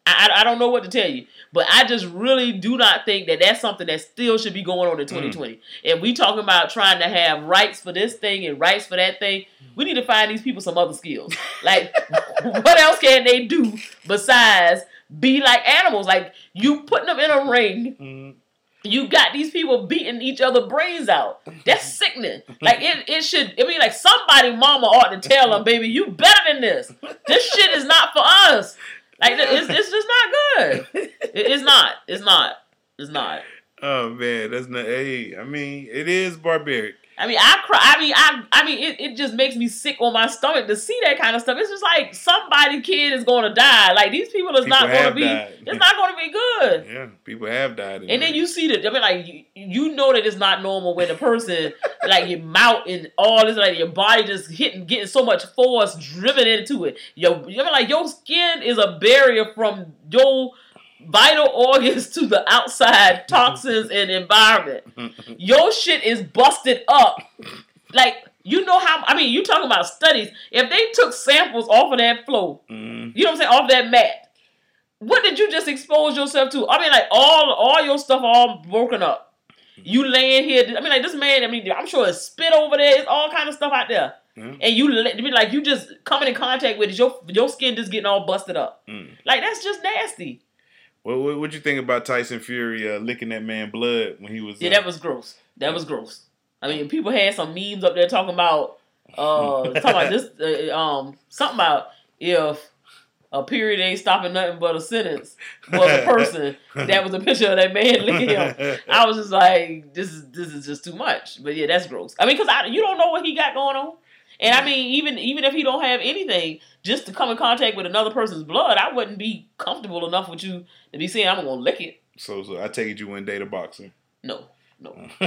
Speaker 7: I, I don't know what to tell you. But I just really do not think that that's something that still should be going on in twenty twenty. Mm. And we talking about trying to have rights for this thing and rights for that thing. We need to find these people some other skills. Like, what else can they do besides be like animals? Like, you putting them in a ring. Mm. You got these people beating each other brains out. That's sickening. Like, it, it should, I mean, like, somebody mama ought to tell them, baby, you better than this. This shit is not for us. Like, it's, it's just not good. It, it's not. It's not. It's not.
Speaker 6: Oh, man. That's not, hey, I mean, it is barbaric.
Speaker 7: I mean, I cry. I mean, I. I mean, it, it just makes me sick on my stomach to see that kind of stuff. It's just like somebody kid is going to die. Like these people is people not going to be. Died. It's not going to be good.
Speaker 6: Yeah, people have died.
Speaker 7: And then you see that. I mean, like you, you know that it's not normal when a person like your mouth and all this, like your body just hitting, getting so much force driven into it. Your, I mean, like your skin is a barrier from your vital organs to the outside toxins and environment. Your shit is busted up. Like, you know how, I mean, you talking about studies. If they took samples off of that floor, mm. you know what I'm saying, off that mat, what did you just expose yourself to? I mean, like, all all your stuff all broken up. You laying here, I mean, like, this man, I mean, I'm sure it's spit over there. It's all kind of stuff out there. Mm. And you, I mean, like, you just coming in contact with it, your, your skin just getting all busted up. Mm. Like, that's just nasty.
Speaker 6: What what what you think about Tyson Fury uh, licking that man blood when he was?
Speaker 7: Yeah,
Speaker 6: uh,
Speaker 7: that was gross. That was gross. I mean, people had some memes up there talking about, uh, talking about this, uh, um, something about if a period ain't stopping nothing but a sentence was a person. That was a picture of that man licking him. I was just like, this is this is just too much. But yeah, that's gross. I mean, because I you don't know what he got going on. And I mean, even even if he don't have anything, just to come in contact with another person's blood, I wouldn't be comfortable enough with you to be saying I'm gonna lick it.
Speaker 6: So, so I take it you wouldn't date a boxer?
Speaker 7: No, no, no.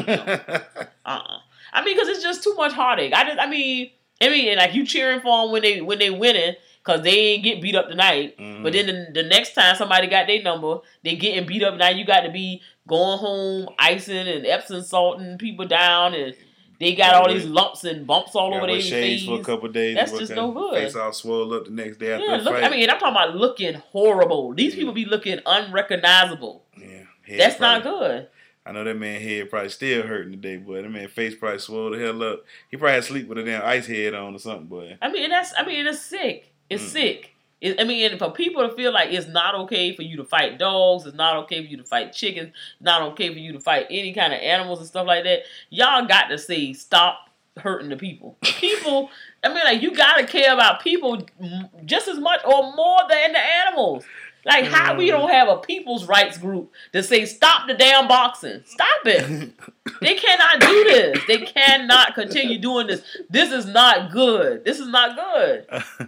Speaker 7: uh-uh. I mean, because it's just too much heartache. I just, I mean, I mean, like you cheering for them when they when they winning because they ain't get beat up tonight. Mm-hmm. But then the, the next time somebody got their number, they getting beat up. Now you got to be going home, icing and Epsom salting people down and. They got all these lumps and bumps all over their face.
Speaker 6: For a couple of days.
Speaker 7: That's just no good.
Speaker 6: Face all swole up the next day after
Speaker 7: yeah,
Speaker 6: the
Speaker 7: look,
Speaker 6: fight.
Speaker 7: I mean, I'm talking about looking horrible. These yeah. people be looking unrecognizable. Yeah, that's probably, not good.
Speaker 6: I know that man head probably still hurting today, boy. That man face probably swole the hell up. He probably had sleep with a damn ice head on or something, boy.
Speaker 7: I mean, that's. I mean, it's sick. It's mm. sick. It, I mean, and for people to feel like it's not okay for you to fight dogs, it's not okay for you to fight chickens, it's not okay for you to fight any kind of animals and stuff like that. Y'all got to say stop. Hurting the people. People, I mean, like, you gotta care about people just as much or more than the animals. Like, mm. how we don't have a people's rights group to say, stop the damn boxing. Stop it. They cannot do this. They cannot continue doing this. This is not good. This is not good.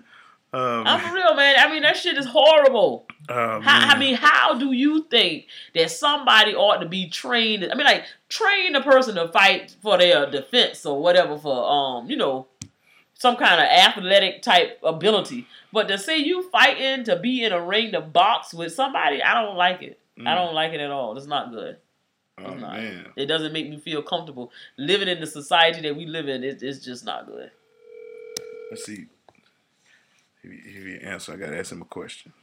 Speaker 7: Um, I'm for real, man. I mean, that shit is horrible. Oh, how, I mean, how do you think that somebody ought to be trained? I mean, like, train a person to fight for their defense or whatever for, um, you know, some kind of athletic type ability. But to say you fighting to be in a ring to box with somebody, I don't like it. Mm. I don't like it at all. It's not good. It's oh, not. Man. It doesn't make me feel comfortable. Living in the society that we live in, it, it's just not good.
Speaker 6: Let's see. If you answer, I gotta ask him a question.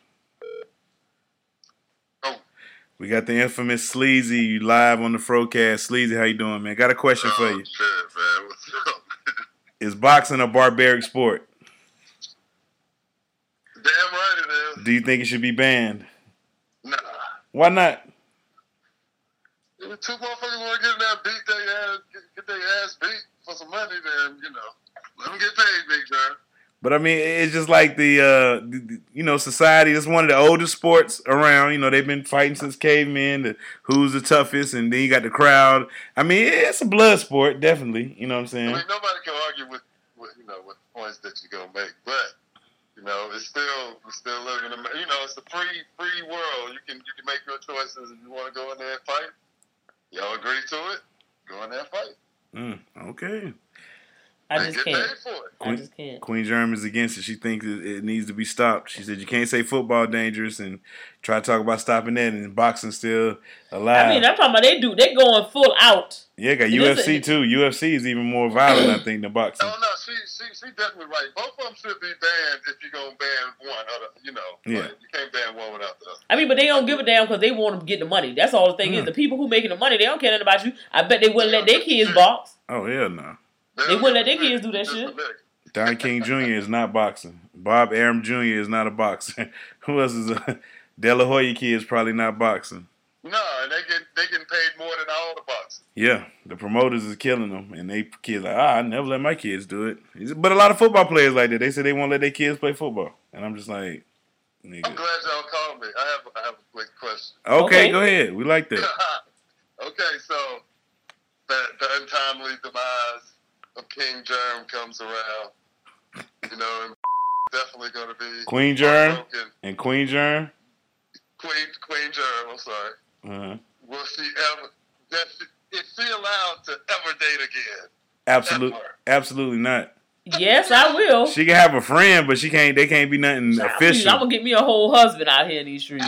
Speaker 6: Oh. We got the infamous Sleazy live on the Frocast. Sleazy, how you doing, man? Got a question oh, for you.
Speaker 8: Shit, man. What's up?
Speaker 6: Is boxing a barbaric sport?
Speaker 8: Damn right it is.
Speaker 6: Do you think it should be banned?
Speaker 8: Nah.
Speaker 6: Why not?
Speaker 8: If two motherfuckers want to get in there and beat their ass, get, get their ass beat for some money, then, you know, let them get paid, big time.
Speaker 6: But I mean, it's just like the, uh, the, you know, society is one of the oldest sports around. You know, they've been fighting since cavemen. The, who's the toughest, and then you got the crowd. I mean, it's a blood sport, definitely. You know what I'm saying?
Speaker 8: I mean, nobody can argue with, with you know, with points that you're gonna make, but you know, it's still, we're still living in, a, you know, it's a free, free world. You can, you can make your choices if you want to go in there and fight. Y'all agree to it? Go in there and fight.
Speaker 6: Mm, okay.
Speaker 7: I just can't.
Speaker 6: Queen,
Speaker 7: I just can't.
Speaker 6: Queen Germ is against it. She thinks it, it needs to be stopped. She said you can't say football dangerous and try to talk about stopping that, and boxing still alive.
Speaker 7: I mean, I'm talking about they do. They going full out.
Speaker 6: Yeah, got U F C a, too. U F C is even more violent, I think, than boxing.
Speaker 8: Oh no, she she she definitely right. Both of them should be banned if you're gonna ban one. Other, you know,
Speaker 6: Yeah.
Speaker 8: like, you can't ban one without the other.
Speaker 7: I mean, but they don't give a damn because they want to get the money. That's all the thing
Speaker 6: Mm.
Speaker 7: is. The people who making the money, they don't care nothing about you. I bet they wouldn't let their kids box.
Speaker 6: Oh, hell no.
Speaker 7: They wouldn't let their kids do that shit.
Speaker 6: Don King Junior is not boxing. Bob Arum Junior is not a boxer. Who else is a De La Hoya kid is probably not boxing.
Speaker 8: No, and they get they getting paid more than all the boxers.
Speaker 6: Yeah, the promoters is killing them, and they kids like, ah, I never let my kids do it. But a lot of football players like that. They say they won't let their kids play football, and I'm just like, nigga.
Speaker 8: I'm glad y'all called me. I have I have a quick question.
Speaker 6: Okay,
Speaker 7: Okay.
Speaker 6: go ahead. We like that.
Speaker 8: Okay, so the, the untimely demise of King Germ comes around. You know, and definitely going to be
Speaker 6: Queen Germ
Speaker 8: heartbroken.
Speaker 6: and Queen Germ.
Speaker 8: Queen Queen Germ. I'm sorry.
Speaker 6: Uh-huh.
Speaker 8: Will she ever? That she, is she allowed to ever date again?
Speaker 6: Absolutely,
Speaker 8: Ever?
Speaker 6: absolutely not.
Speaker 7: Yes, I will.
Speaker 6: She can have a friend, but she can't. They can't be nothing
Speaker 7: Child,
Speaker 6: official.
Speaker 7: I'm gonna get me a whole husband out here in these streets,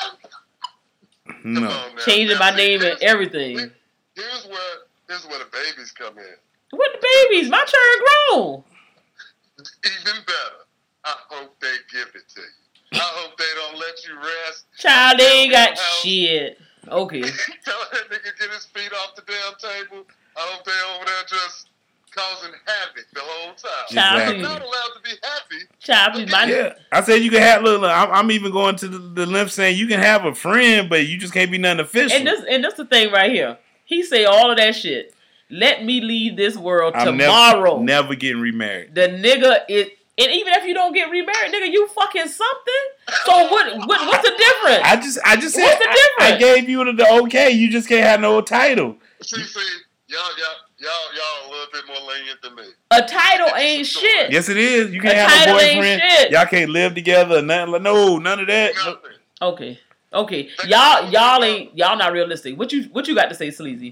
Speaker 8: Come
Speaker 6: No.
Speaker 8: on now.
Speaker 7: changing
Speaker 8: Now,
Speaker 7: my
Speaker 8: see,
Speaker 7: name and
Speaker 8: here's-
Speaker 7: everything.
Speaker 8: Here's where here's where the babies come in.
Speaker 7: What the babies? My turn grown.
Speaker 8: Even better. I hope they give it to you. I hope they don't let you rest.
Speaker 7: Child, they ain't got shit. Okay.
Speaker 8: Tell that nigga get his feet off the damn table. I hope they over there just causing havoc the whole time.
Speaker 7: Child,
Speaker 6: Exactly.
Speaker 8: They're not allowed to be happy.
Speaker 7: Child, please, my
Speaker 6: Yeah, I said you can have. Look, look I'm, I'm even going to the, the length saying you can have a friend, but you just can't be nothing official.
Speaker 7: and this and this the thing right here. He say all of that shit. Let me leave this world
Speaker 6: I'm
Speaker 7: tomorrow.
Speaker 6: never, never getting remarried.
Speaker 7: The nigga is, and even if you don't get remarried, nigga, you fucking something. So what? what what's the difference?
Speaker 6: I just, I just said,
Speaker 7: What's the
Speaker 6: I, I
Speaker 7: difference?
Speaker 6: gave you the, the okay. You just can't have no title.
Speaker 8: See, see, y'all, y'all, y'all, y'all a little bit more lenient than me.
Speaker 7: A title ain't shit.
Speaker 6: Yes, it is. You can't
Speaker 7: A
Speaker 6: have a
Speaker 7: title ain't
Speaker 6: boyfriend.
Speaker 7: shit.
Speaker 6: Y'all can't live together. Nothing. like- No, none of that. No.
Speaker 8: Nothing.
Speaker 7: Okay, okay, y'all, y'all ain't, y'all not realistic. What you, what you got to say, Sleazy?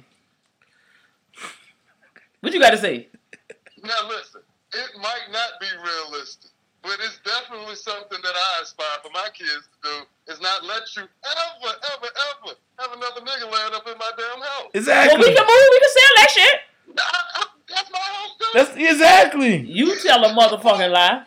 Speaker 7: What you got to say?
Speaker 8: Now listen, it might not be realistic, but it's definitely something that I aspire for my kids to do. Is not let you ever, ever, ever have another nigga land up in my damn house.
Speaker 6: Exactly.
Speaker 7: Well, we can move. We can sell that shit.
Speaker 8: I, I, that's my house too.
Speaker 6: That's exactly.
Speaker 7: You tell a motherfucking lie.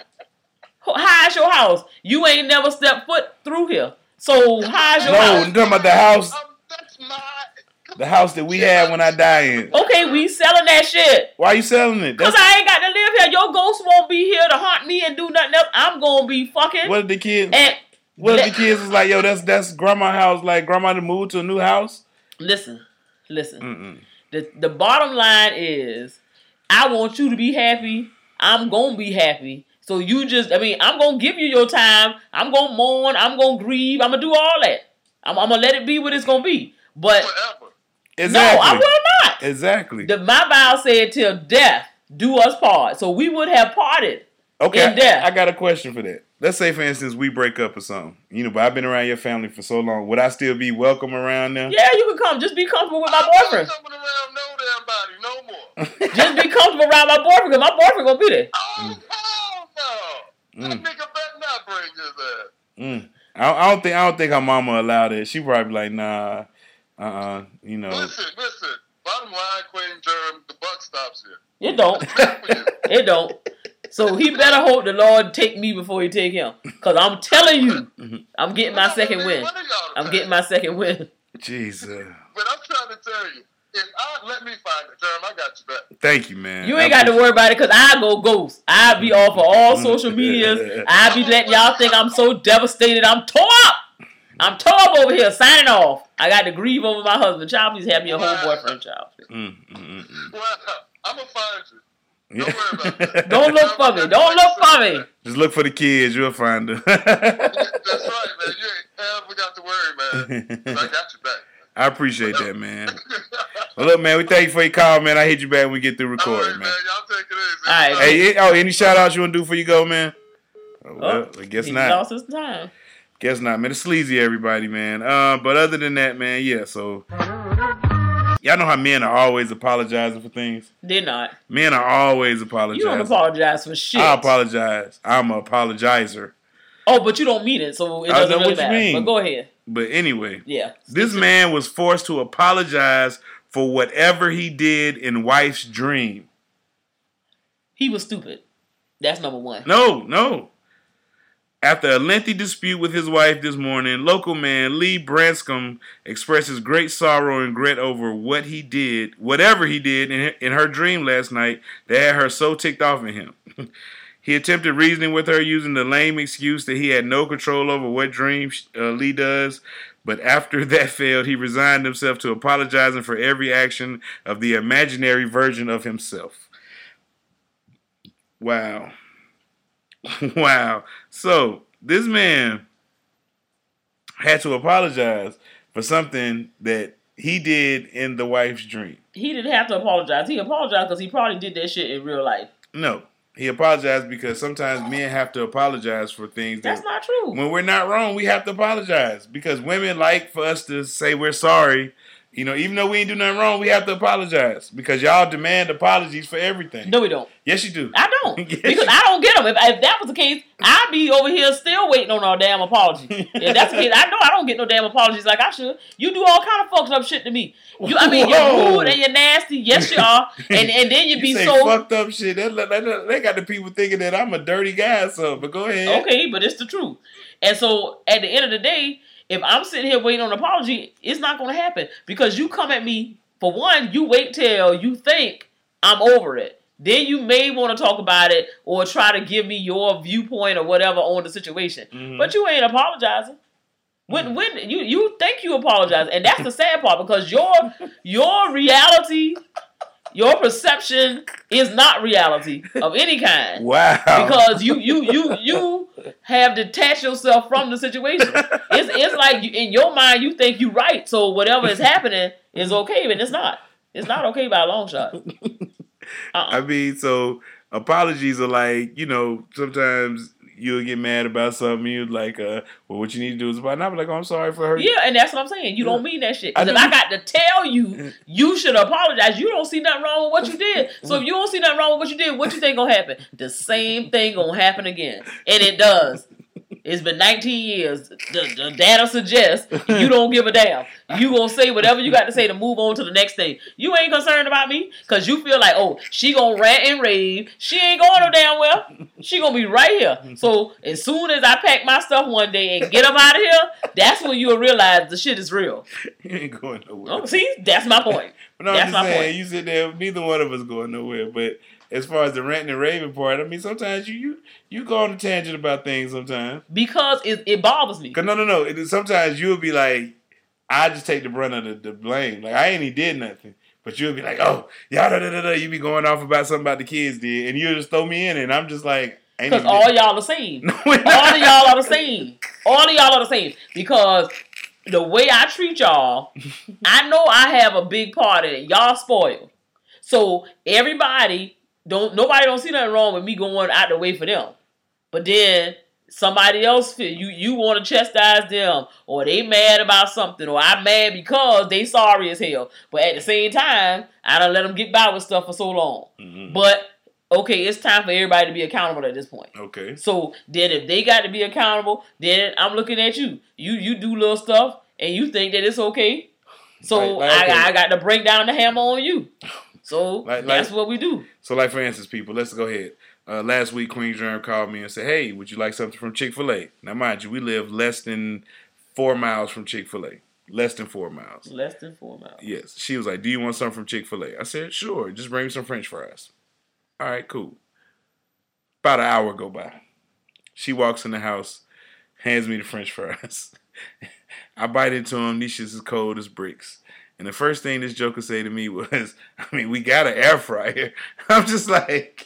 Speaker 7: How's your house? You ain't never stepped foot through here. So how's your
Speaker 6: No,
Speaker 7: house?
Speaker 6: I'm talking about the house,
Speaker 8: Um, that's my.
Speaker 6: the house that we had when I died in.
Speaker 7: Okay, we selling that shit.
Speaker 6: Why are you selling it?
Speaker 7: Cause
Speaker 6: That's,
Speaker 7: I ain't got to live here. Your ghost won't be here to haunt me and do nothing else. I'm gonna be fucking.
Speaker 6: what if the kids?
Speaker 7: And
Speaker 6: What if
Speaker 7: let-
Speaker 6: the kids is like, yo, that's that's grandma's house. Like grandma to move to a new house.
Speaker 7: listen, listen.
Speaker 6: Mm-mm.
Speaker 7: The the bottom line is, I want you to be happy. I'm gonna be happy. So you just, I mean, I'm gonna give you your time. I'm gonna mourn. I'm gonna grieve. I'm gonna do all that. I'm, I'm gonna let it be what it's gonna be. But
Speaker 8: Forever.
Speaker 6: Exactly.
Speaker 7: no, I will not.
Speaker 6: Exactly.
Speaker 7: The, my vow said till death do us part. So we would have parted.
Speaker 6: Okay,
Speaker 7: in death.
Speaker 6: I got a question for that. Let's say, for instance, we break up or something. You know, but I've been around your family for so long. Would I still be welcome around them?
Speaker 7: Yeah, you can come. Just be comfortable with my
Speaker 8: I'm
Speaker 7: boyfriend.
Speaker 8: not coming around no damn body no more.
Speaker 7: Just be comfortable around my boyfriend because my boyfriend gonna be there.
Speaker 8: Oh hell no! That
Speaker 6: Mm.
Speaker 8: nigga better not bring his ass.
Speaker 6: Mm. I, I don't think I don't think her mama allowed it. She probably like, nah, uh, uh you know.
Speaker 8: Listen, listen. Bottom line, Queen Germ, the buck stops here.
Speaker 7: It don't.
Speaker 8: Good for you.
Speaker 7: It don't. So he better hope the Lord take me before he take him. Cause I'm telling you, I'm getting my second win.
Speaker 8: One of y'all to
Speaker 7: I'm
Speaker 8: pass.
Speaker 7: getting my second win.
Speaker 6: Jesus.
Speaker 8: But I'm trying to tell you, if I let me find it, Germ, I got you back.
Speaker 6: Thank you, man.
Speaker 7: You
Speaker 6: I
Speaker 7: ain't got to
Speaker 6: appreciate-
Speaker 7: worry about it because I go ghost. I be off of all social medias. I be letting y'all think I'm so devastated. I'm tore up. I'm tore up over here signing off. I got to grieve over my husband. Child, please have me a whole boyfriend, child.
Speaker 6: Mm, mm, mm, mm.
Speaker 8: Well, I'm going to find you.
Speaker 6: Yeah.
Speaker 8: Don't worry about that.
Speaker 7: Don't look for me. Don't look for me.
Speaker 6: Just look for the kids. You'll find them.
Speaker 8: That's right, man. You ain't ever got to worry, man. 'Cause I got you back.
Speaker 6: I appreciate that, man. Well, look, man, we thank you for your call, man. I hit you back when we get through
Speaker 8: All
Speaker 6: recording,
Speaker 8: right,
Speaker 6: man.
Speaker 8: man. Y'all take it easy.
Speaker 7: All right.
Speaker 6: Hey, oh, any shout outs you want to do before you go, man? Oh, well,
Speaker 7: Oh,
Speaker 6: I guess
Speaker 7: he
Speaker 6: not.
Speaker 7: lost his time.
Speaker 6: Guess not, man. It's sleazy, everybody, man. Uh, but other than that, man, yeah. So y'all know how men are always apologizing for things.
Speaker 7: Did not.
Speaker 6: Men are always
Speaker 7: You
Speaker 6: apologizing.
Speaker 7: don't apologize for shit.
Speaker 6: I apologize. I'm an apologizer.
Speaker 7: Oh, but you don't mean it, so it
Speaker 6: I
Speaker 7: doesn't
Speaker 6: know
Speaker 7: really
Speaker 6: what you
Speaker 7: matter.
Speaker 6: mean.
Speaker 7: But go ahead.
Speaker 6: But anyway,
Speaker 7: Yeah.
Speaker 6: this man was forced to apologize for whatever he did in wife's dream.
Speaker 7: He was stupid. That's number one.
Speaker 6: No, no. After a lengthy dispute with his wife this morning, local man Lee Branscombe expresses great sorrow and regret over what he did, whatever he did in her, in her dream last night that had her so ticked off at him. He attempted reasoning with her using the lame excuse that he had no control over what dream uh, Lee does, but after that failed, he resigned himself to apologizing for every action of the imaginary version of himself. Wow. Wow. So, this man had to apologize for something that he did in the wife's dream.
Speaker 7: He didn't have to apologize. He apologized because he probably did that shit in real life.
Speaker 6: No. He apologized because sometimes men have to apologize for things.
Speaker 7: That's
Speaker 6: that,
Speaker 7: not true.
Speaker 6: When we're not wrong, we have to apologize. Because women like for us to say we're sorry. You know, even though we ain't do nothing wrong, we have to apologize. Because y'all demand apologies for everything.
Speaker 7: No, we don't.
Speaker 6: Yes, you do.
Speaker 7: I don't.
Speaker 6: Yes,
Speaker 7: because
Speaker 6: you...
Speaker 7: I don't get them. If, if that was the case, I'd be over here still waiting on our damn apology. If that's the case, I know I don't get no damn apologies like I should. You do all kind of fucked up shit to me. You, I mean,
Speaker 6: Whoa.
Speaker 7: you're rude and you're nasty. Yes, you are. And and then you, you be
Speaker 6: say
Speaker 7: so
Speaker 6: fucked up shit. They, they, they got the people thinking that I'm a dirty guy or something. But go ahead.
Speaker 7: Okay, but it's the truth. And so at the end of the day, if I'm sitting here waiting on an apology, it's not going to happen. Because you come at me, for one, you wait till you think I'm over it. Then you may want to talk about it or try to give me your viewpoint or whatever on the situation. Mm-hmm. But you ain't apologizing. When mm-hmm. when you, you think you apologize. And that's the sad part because your your reality, your perception is not reality of any kind.
Speaker 6: Wow.
Speaker 7: Because you you you you have detached yourself from the situation. It's it's like you, in your mind you think you're right, so whatever is happening is okay, but it's not. It's not okay by a long shot. Uh-uh.
Speaker 6: I mean, so apologies are like, you know, sometimes you'll get mad about something. You're like, uh, well, what you need to do is about. And I'll be like, oh, I'm sorry for her.
Speaker 7: Yeah, and that's what I'm saying. You yeah. don't mean that shit. Because if I got to tell you, you should apologize. You don't see nothing wrong with what you did. So if you don't see nothing wrong with what you did, what you think gonna happen? The same thing gonna happen again, and it does. It's been nineteen years. The, the data suggests you don't give a damn. You gonna say whatever you got to say to move on to the next thing. You ain't concerned about me because you feel like, oh, she gonna rant and rave. She ain't going no damn well. She gonna be right here. So as soon as I pack my stuff one day and get up out of here, that's when you'll realize the shit is real.
Speaker 6: You ain't going nowhere.
Speaker 7: Oh, see, that's my point.
Speaker 6: But no,
Speaker 7: that's
Speaker 6: I'm just
Speaker 7: my
Speaker 6: saying,
Speaker 7: point.
Speaker 6: You sit there, neither one of us going nowhere. But as far as the ranting and raving part, I mean, sometimes you you, you go on a tangent about things sometimes.
Speaker 7: Because it, it bothers me.
Speaker 6: Cause no, no, no. It, sometimes you'll be like, I just take the brunt of the, the blame. Like, I ain't even did nothing. But you'll be like, oh, y'all, da, da, da, da. You be going off about something about the kids did. And you'll just throw me in it. And I'm just like,
Speaker 7: because all did. y'all the same. No, all of y'all are the same. All of y'all are the same. Because the way I treat y'all, I know I have a big part in it. Y'all spoiled. So everybody, don't nobody don't see nothing wrong with me going out the way for them. But then somebody else feel you you want to chastise them, or they mad about something, or I'm mad because they sorry as hell. But at the same time, I don't let them get by with stuff for so long. Mm-hmm. But okay, it's time for everybody to be accountable at this point.
Speaker 6: Okay.
Speaker 7: So then if they got to be accountable, then I'm looking at you. You you do little stuff and you think that it's okay. So like, like, okay. I, I got to break down the hammer on you. So like, that's like, what we do.
Speaker 6: So like for instance, people, let's go ahead. Uh, last week, Queen Germ called me and said, hey, would you like something from Chick-fil-A? Now, mind you, we live less than four miles from Chick-fil-A. Less than four miles.
Speaker 7: Less than four miles.
Speaker 6: Yes. She was like, do you want something from Chick-fil-A? I said, sure. Just bring me some French fries. All right, cool. About an hour go by. She walks in the house, hands me the French fries. I bite into them. These shits is cold as bricks. And the first thing this joker said to me was, I mean, we got an air fryer. I'm just like...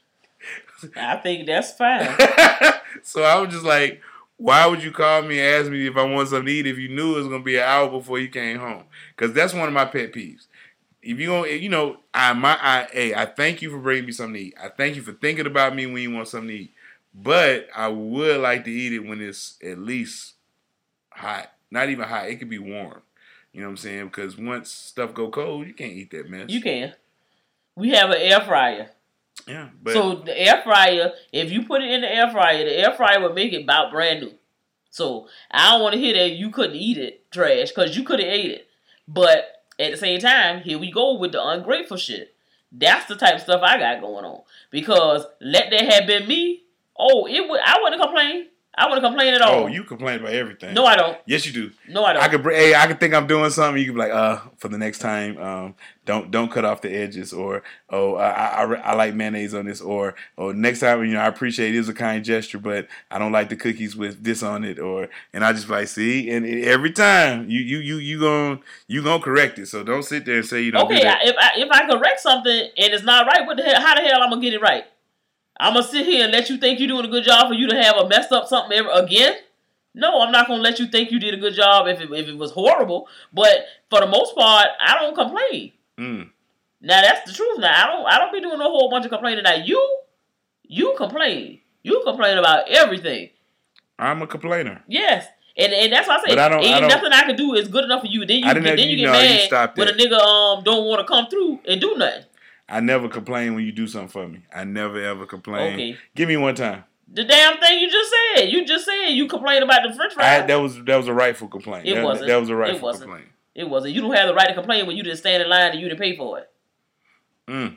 Speaker 7: I think that's fine.
Speaker 6: So I was just like, why would you call me and ask me if I want something to eat if you knew it was going to be an hour before you came home? Because that's one of my pet peeves. If you going, you know, I my I hey, I thank you for bringing me something to eat. I thank you for thinking about me when you want something to eat. But I would like to eat it when it's at least hot. Not even hot. It could be warm. You know what I'm saying? Because once stuff go cold, you can't eat that mess.
Speaker 7: You can. We have an air fryer.
Speaker 6: Yeah, but
Speaker 7: so the air fryer, if you put it in the air fryer, the air fryer would make it about brand new. So I don't want to hear that you couldn't eat it, trash, because you could have ate it. But at the same time, here we go with the ungrateful shit. That's the type of stuff I got going on. Because let that have been me, oh, it would I wouldn't complain. I wouldn't complain at all.
Speaker 6: Oh, you complain about everything.
Speaker 7: No, I don't.
Speaker 6: Yes, you do.
Speaker 7: No, I don't.
Speaker 6: I could, hey, I could think I'm doing something. You could be like, uh, for the next time, um, don't don't cut off the edges, or oh, I, I I like mayonnaise on this, or or next time, you know, I appreciate it is a kind gesture, but I don't like the cookies with this on it, or and I just like see, and every time you you you you gonna you gonna correct it. So don't sit there and say you don't.
Speaker 7: Okay,
Speaker 6: do that.
Speaker 7: if I, if I correct something and it's not right, what the hell? How the hell I'm gonna get it right? I'm gonna sit here and let you think you're doing a good job for you to have a messed up something ever again? No, I'm not gonna let you think you did a good job if it, if it was horrible. But for the most part, I don't complain.
Speaker 6: Mm.
Speaker 7: Now that's the truth. Now I don't I don't be doing a whole bunch of complaining. Now you you complain. You complain about everything.
Speaker 6: I'm a complainer.
Speaker 7: Yes. And and that's why I say
Speaker 6: But I don't-
Speaker 7: ain't
Speaker 6: I don't-
Speaker 7: nothing I can do is good enough for you. Then you
Speaker 6: I didn't
Speaker 7: then
Speaker 6: have-
Speaker 7: you
Speaker 6: you
Speaker 7: get
Speaker 6: know, you
Speaker 7: mad
Speaker 6: stopped
Speaker 7: when a
Speaker 6: that.
Speaker 7: nigga um don't want to come through and do nothing.
Speaker 6: I never complain when you do something for me. I never ever complain.
Speaker 7: Okay.
Speaker 6: Give me one time.
Speaker 7: The damn thing you just said. You just said you complained about the French fries.
Speaker 6: I, that was that was a rightful complaint.
Speaker 7: It
Speaker 6: that,
Speaker 7: wasn't.
Speaker 6: That was a
Speaker 7: It
Speaker 6: rightful
Speaker 7: wasn't.
Speaker 6: complaint.
Speaker 7: It wasn't. You don't have the right to complain when you didn't stand in line and you didn't pay for it.
Speaker 6: Mm.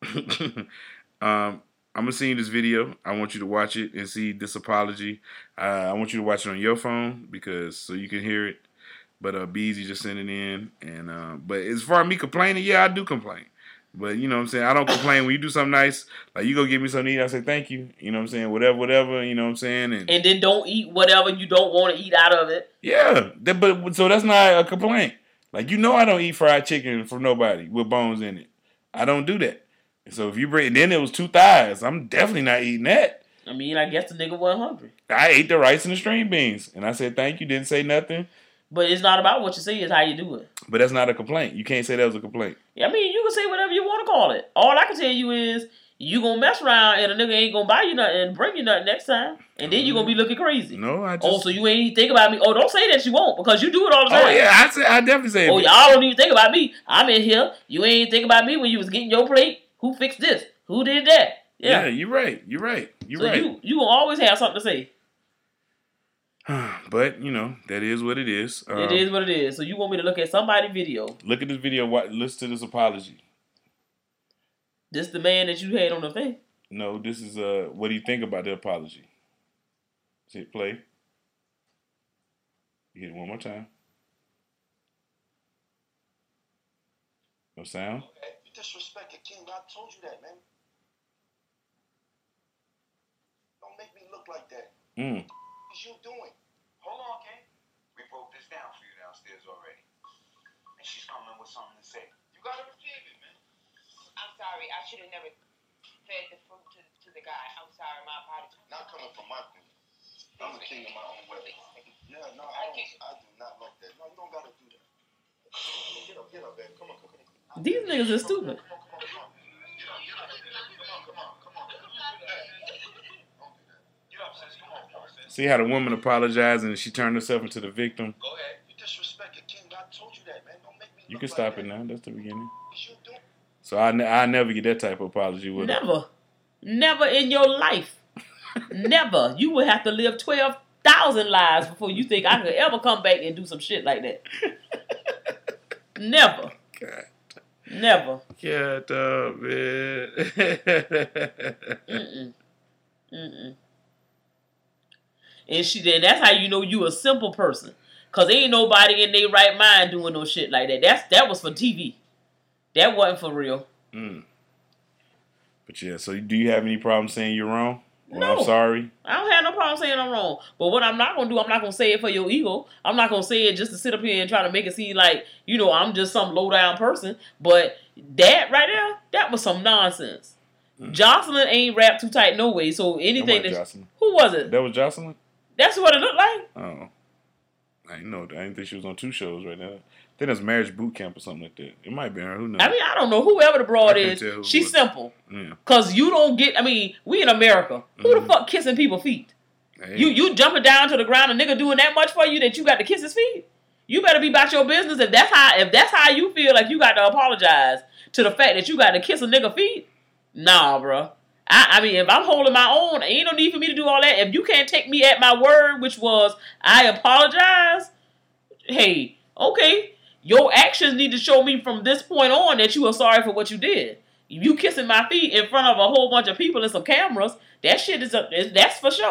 Speaker 6: um, I'm gonna send you this video. I want you to watch it and see this apology. Uh, I want you to watch it on your phone because so you can hear it. But uh, Beezy just sent it in, and uh, but as far as me complaining, yeah, I do complain. But you know what I'm saying? I don't complain when you do something nice. Like you go give me something to eat, I say thank you. You know what I'm saying? Whatever, whatever. You know what I'm saying? And,
Speaker 7: And then don't eat whatever you don't want to eat out of it.
Speaker 6: yeah, that, but so that's not a complaint. Like you know, I don't eat fried chicken from nobody with bones in it. I don't do that. So if you bring, then it was two thighs. I'm definitely not eating that.
Speaker 7: I mean, I guess the nigga wasn't hungry.
Speaker 6: I ate the rice and the string beans, and I said thank you. Didn't say nothing.
Speaker 7: But it's not about what you say, it's how you do it.
Speaker 6: But that's not a complaint. You can't say that was a complaint.
Speaker 7: I mean, you can say whatever you want to call it. All I can tell you is you gonna mess around and a nigga ain't gonna buy you nothing and bring you nothing next time. And then you gonna be looking crazy.
Speaker 6: No, I just.
Speaker 7: Oh, so you ain't even think about me. Oh, don't say that you won't because you do it all the time.
Speaker 6: Oh yeah, I say I definitely say.
Speaker 7: Oh,
Speaker 6: it.
Speaker 7: y'all don't even think about me. I'm in here. You ain't even think about me when you was getting your plate. Who fixed this? Who did that?
Speaker 6: Yeah,
Speaker 7: Yeah,
Speaker 6: you're right. You're right. You're
Speaker 7: so
Speaker 6: right.
Speaker 7: you you gonna always have something to say.
Speaker 6: But you know that is what it is. Um,
Speaker 7: It is what it is. So you want me to look at somebody's video?
Speaker 6: Look at this video. Watch, listen to this apology.
Speaker 7: This the man that you had on the thing.
Speaker 6: No, this is uh. What do you think about the apology? Hit play. Hit it one more time. No sound.
Speaker 9: Okay, you disrespect the king. I told you that, man. Don't make me look like that.
Speaker 6: Mm.
Speaker 9: What you doing?
Speaker 10: Hold on, King. We broke this down for you downstairs already. And she's coming with something to say. You gotta receive it, man.
Speaker 11: I'm sorry. I should have never fed the fruit to, to the guy. I'm sorry. My apologies.
Speaker 9: Not coming from my queen. I'm the king of my own weather. Yeah, no, I, don't, I do not like that. No, you don't gotta do that. Get up, get up, babe. Come on, come on.
Speaker 7: These niggas are stupid.
Speaker 9: Come on, come on, come on. Get up, get up. Come on, come on, come on. Get up, sis. Come on, come on, sis.
Speaker 6: See how the woman apologized and she turned herself into the victim.
Speaker 9: Go ahead. You disrespect the king. I told you that, man. Don't make me
Speaker 6: You
Speaker 9: look
Speaker 6: can
Speaker 9: like
Speaker 6: stop
Speaker 9: that.
Speaker 6: it now. That's the beginning.
Speaker 9: What you doing?
Speaker 6: So I, ne- I never get that type of apology with her.
Speaker 7: Never, never in your life, never. You would have to live twelve thousand lives before you think I could ever come back and do some shit like that. Never.
Speaker 6: God.
Speaker 7: Never.
Speaker 6: God, uh, man.
Speaker 7: Mm-mm. Mm-mm. And she then that's how you know you a simple person. Cause ain't nobody in their right mind doing no shit like that. That's that was for T V. That wasn't for real.
Speaker 6: Mm. But yeah, so do you have any problem saying you're wrong? Well,
Speaker 7: No.
Speaker 6: I'm sorry.
Speaker 7: I don't have no problem saying I'm wrong. But what I'm not gonna do, I'm not gonna say it for your ego. I'm not gonna say it just to sit up here and try to make it seem like, you know, I'm just some low down person. But that right there, that was some nonsense.
Speaker 6: Mm.
Speaker 7: Jocelyn ain't wrapped too tight no way. So anything
Speaker 6: That
Speaker 7: that
Speaker 6: wasn't Jocelyn.
Speaker 7: who was it?
Speaker 6: That was Jocelyn?
Speaker 7: That's what it looked like.
Speaker 6: Oh. I didn't know. I didn't think she was on two shows right now. I think that's Marriage Boot Camp or something like that. It might be her. Who knows?
Speaker 7: I mean, I don't know. Whoever the
Speaker 6: I
Speaker 7: broad
Speaker 6: couldn't
Speaker 7: is,
Speaker 6: tell who it
Speaker 7: she's
Speaker 6: was.
Speaker 7: simple.
Speaker 6: Yeah.
Speaker 7: Cause you don't get. I mean, we in America. Who
Speaker 6: Mhm.
Speaker 7: the fuck kissing people's feet?
Speaker 6: Hey.
Speaker 7: You you jumping down to the ground, a nigga doing that much for you that you got to kiss his feet. You better be about your business. If that's how if that's how you feel like you got to apologize to the fact that you got to kiss a nigga feet, nah, bro. I, I mean, if I'm holding my own, ain't no need for me to do all that. If you can't take me at my word, which was I apologize, hey, okay. Your actions need to show me from this point on that you are sorry for what you did. You kissing my feet in front of a whole bunch of people and some cameras, that shit is, a, is that's for sure.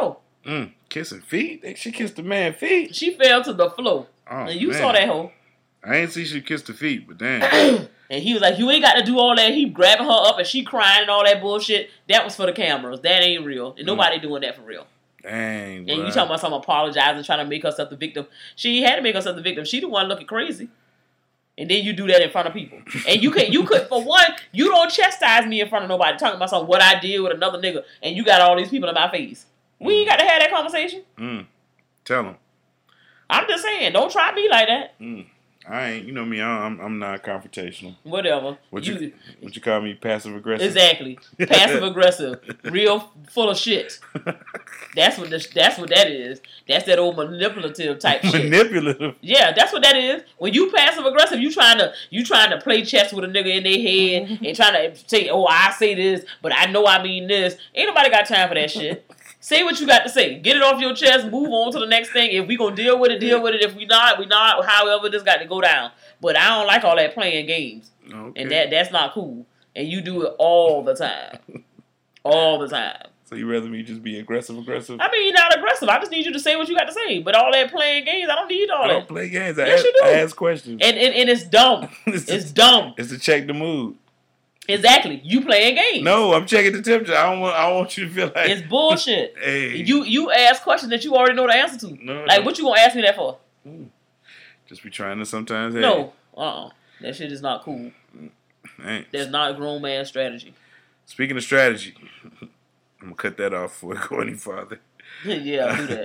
Speaker 6: Mm, kissing feet? She kissed the man's feet?
Speaker 7: She fell to the floor.
Speaker 6: Oh,
Speaker 7: and you
Speaker 6: man.
Speaker 7: saw that hoe.
Speaker 6: I ain't see she kissed the feet, but damn.
Speaker 7: And he was like, you ain't got to do all that. He grabbing her up and she crying and all that bullshit. That was for the cameras. That ain't real. And nobody mm. doing that for real.
Speaker 6: Dang,
Speaker 7: And
Speaker 6: bro.
Speaker 7: you talking about someone apologizing, trying to make herself the victim. She had to make herself the victim. She the one looking crazy. And then you do that in front of people. And you can you could for one, you don't chastise me in front of nobody talking about something what I did with another nigga and you got all these people in my face. We ain't got to have that conversation.
Speaker 6: Mm. Tell them.
Speaker 7: I'm just saying, don't try me like that.
Speaker 6: Mm. I ain't, you know me, I'm I'm not confrontational.
Speaker 7: Whatever.
Speaker 6: What you, you what you call me, passive aggressive?
Speaker 7: Exactly, passive aggressive, real full of shit. That's what this, that's what that is. That's that old manipulative type shit.
Speaker 6: Manipulative.
Speaker 7: Yeah, that's what that is. When you passive aggressive, you trying to you trying to play chess with a nigga in their head and trying to say, oh, I say this, but I know I mean this. Ain't nobody got time for that shit. Say what you got to say. Get it off your chest. Move on to the next thing. If we gonna deal with it, deal with it. If we not, we not. However, this got to go down. But I don't like all that playing games, okay. and that that's not cool. And you do it all the time, all the time.
Speaker 6: So you rather me just be aggressive, aggressive?
Speaker 7: I mean, you're not aggressive. I just need you to say what you got to say. But all that playing games, I don't need all
Speaker 6: I
Speaker 7: that.
Speaker 6: don't play games. I,
Speaker 7: yes,
Speaker 6: ask,
Speaker 7: you do.
Speaker 6: I ask questions,
Speaker 7: and and, and it's dumb.
Speaker 6: it's,
Speaker 7: it's dumb.
Speaker 6: It's to check the mood.
Speaker 7: Exactly. You playing games.
Speaker 6: No, I'm checking the temperature. I don't want. I don't want you to feel like
Speaker 7: it's bullshit.
Speaker 6: Hey,
Speaker 7: you you ask questions that you already know the answer to.
Speaker 6: No,
Speaker 7: like
Speaker 6: no.
Speaker 7: what you gonna ask me that for?
Speaker 6: Just be trying to sometimes. Hey.
Speaker 7: No, uh, uh-uh. That shit is not cool.
Speaker 6: Thanks.
Speaker 7: That's not a grown man strategy.
Speaker 6: Speaking of strategy, I'm gonna cut that off before I go any farther.
Speaker 7: Yeah, do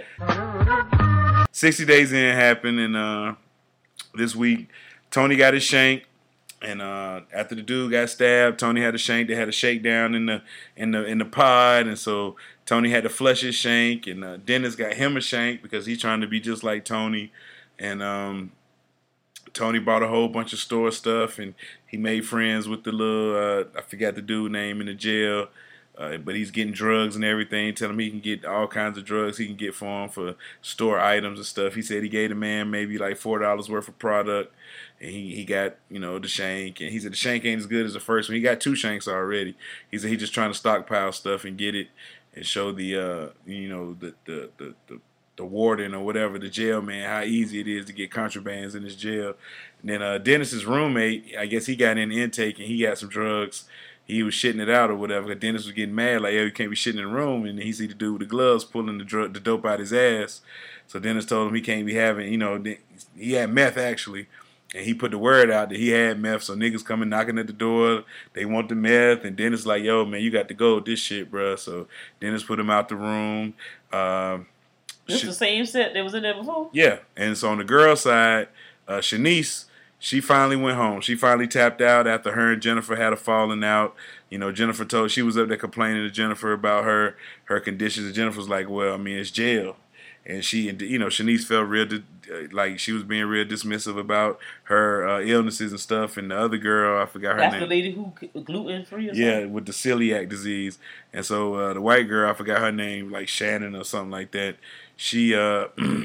Speaker 7: that.
Speaker 6: Sixty days in happened, and uh, this week Tony got his shank. And uh, after the dude got stabbed, Tony had a shank. They had a shakedown in the in the in the pod, and so Tony had to flush his shank. And uh, Dennis got him a shank because he's trying to be just like Tony. And um, Tony bought a whole bunch of store stuff, and he made friends with the little uh, I forgot the dude name in the jail, uh, but he's getting drugs and everything. Tell him he can get all kinds of drugs he can get for him for store items and stuff. He said he gave the man maybe like four dollars worth of product. And he, he got, you know, the shank. And he said the shank ain't as good as the first one. He got two shanks already. He said he's just trying to stockpile stuff and get it and show the, uh, you know, the, the, the, the, the warden or whatever, the jail man, how easy it is to get contrabands in his jail. And then uh, Dennis's roommate, I guess he got in the intake and he got some drugs. He was shitting it out or whatever. Dennis was getting mad, like, yo, you can't be shitting in the room. And he see the dude with the gloves pulling the, dr- the dope out his ass. So Dennis told him he can't be having, you know, he had meth actually. And he put the word out that he had meth, so niggas coming knocking at the door. They want the meth, and Dennis like, yo, man, you got to go with this shit, bro. So Dennis put him out the room. Um,
Speaker 7: this
Speaker 6: she,
Speaker 7: the same set that was in there before?
Speaker 6: Yeah. And so on the girl side, uh, Shanice, she finally went home. She finally tapped out after her and Jennifer had a falling out. You know, Jennifer told, she was up there complaining to Jennifer about her, her conditions. And Jennifer was like, well, I mean, it's jail. And she, you know, Shanice felt real, like she was being real dismissive about her uh, illnesses and stuff. And the other girl, I forgot her
Speaker 7: That's
Speaker 6: name.
Speaker 7: That's the lady who gluten free or something?
Speaker 6: Yeah, with the celiac disease. And so uh, the white girl, I forgot her name, like Shannon or something like that. She, uh,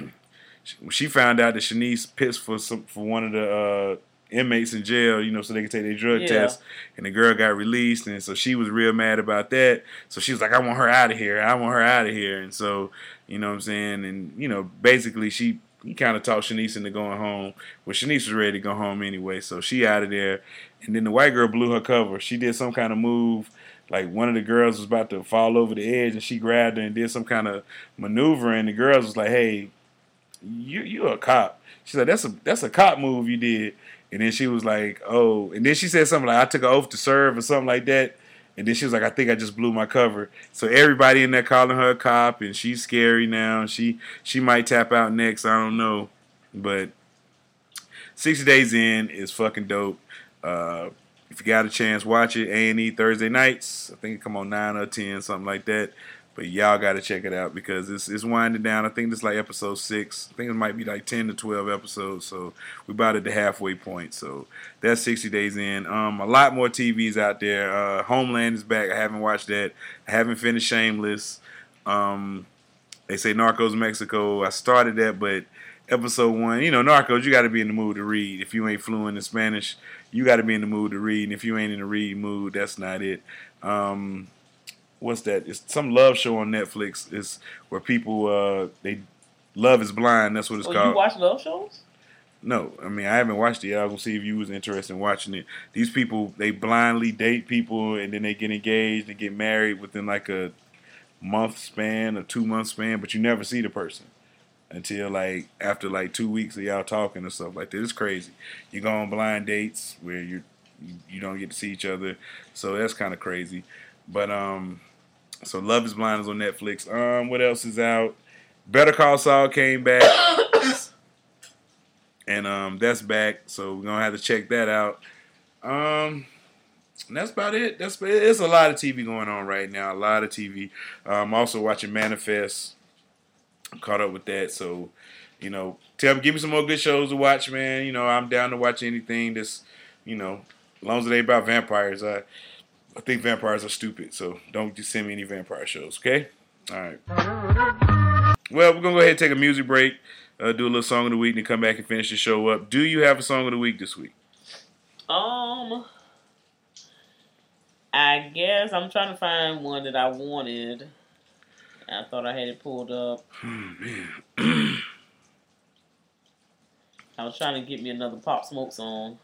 Speaker 6: she found out that Shanice pissed for some, for one of the uh, inmates in jail, you know, so they could take their drug
Speaker 7: yeah.
Speaker 6: test. And the girl got released, and so she was real mad about that. So she was like, I want her out of here. I want her out of here. And so, you know what I'm saying? And, you know, basically she he kind of talked Shanice into going home. Well, Shanice was ready to go home anyway, so she out of there. And then the white girl blew her cover. She did some kind of move. Like one of the girls was about to fall over the edge, and she grabbed her and did some kind of maneuver. And the girls was like, "Hey, you you a cop?" She's like, "That's a that's a cop move you did." And then she was like, "Oh," and then she said something like, "I took an oath to serve" or something like that. And then she was like, "I think I just blew my cover." So everybody in there calling her a cop, and she's scary now. She she might tap out next. I don't know, but sixty Days In is fucking dope. Uh, if you got a chance, watch it. A and E Thursday nights. I think it come on nine or ten, something like that. But y'all got to check it out because it's it's winding down. I think this is like episode six. I think it might be like ten to twelve episodes. So we about at the halfway point. So that's sixty Days In. Um, a lot more T Vs out there. Uh, Homeland is back. I haven't watched that. I haven't finished Shameless. Um, they say Narcos Mexico. I started that, but episode one, you know, Narcos, you got to be in the mood to read. If you ain't fluent in Spanish, you got to be in the mood to read. And if you ain't in the read mood, that's not it. Um, what's that? It's some love show on Netflix. It's where people uh, they Love is Blind. That's what it's
Speaker 7: oh,
Speaker 6: called.
Speaker 7: You watch love shows?
Speaker 6: No, I mean I haven't watched it yet. I was gonna see if you was interested in watching it. These people they blindly date people and then they get engaged and get married within like a month span or two month span, but you never see the person until like after like two weeks of y'all talking and stuff like that. It's crazy. You go on blind dates where you you don't get to see each other, so that's kind of crazy. But um, so Love is Blind is on Netflix. Um, what else is out? Better Call Saul came back. And um, that's back, so we're gonna have to check that out. Um, that's about it. That's it's a lot of T V going on right now. A lot of T V. I'm um, also watching Manifest. I'm caught up with that, so you know, tell me, give me some more good shows to watch, man. You know, I'm down to watch anything that's, you know, as long as it ain't about vampires. I I think vampires are stupid, so don't just send me any vampire shows, okay? All right. Well, we're gonna go ahead and take a music break. Uh, do a little song of the week and then come back and finish the show up. Do you have a song of the week this week?
Speaker 7: Um, I guess I'm trying to find one that I wanted. I thought I had it pulled up.
Speaker 6: Oh, man.
Speaker 7: I was trying to get me another Pop Smoke song.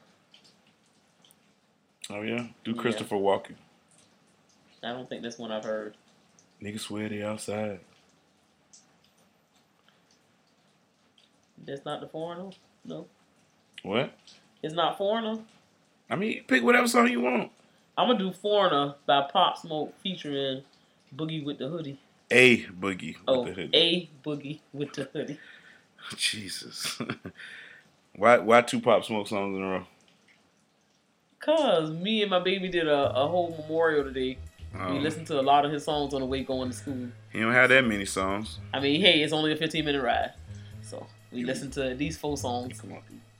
Speaker 6: Oh, yeah? Do
Speaker 7: Yeah.
Speaker 6: Christopher Walken.
Speaker 7: I don't think that's one I've heard.
Speaker 6: Niggas swear they outside.
Speaker 7: That's not the Foreigner? No.
Speaker 6: What?
Speaker 7: It's not Foreigner?
Speaker 6: I mean, pick whatever song you want.
Speaker 7: I'm going to do Foreigner by Pop Smoke featuring Boogie with the Hoodie.
Speaker 6: A Boogie with
Speaker 7: oh,
Speaker 6: the Hoodie.
Speaker 7: A Boogie with the Hoodie.
Speaker 6: Jesus. why why two Pop Smoke songs in a row?
Speaker 7: Because me and my baby did a, a whole memorial today.
Speaker 6: Oh.
Speaker 7: We listened to a lot of his songs on the way going to school.
Speaker 6: He don't have that many songs.
Speaker 7: I mean, hey, it's only a fifteen minute ride. So we listened to these four songs.
Speaker 6: Come on.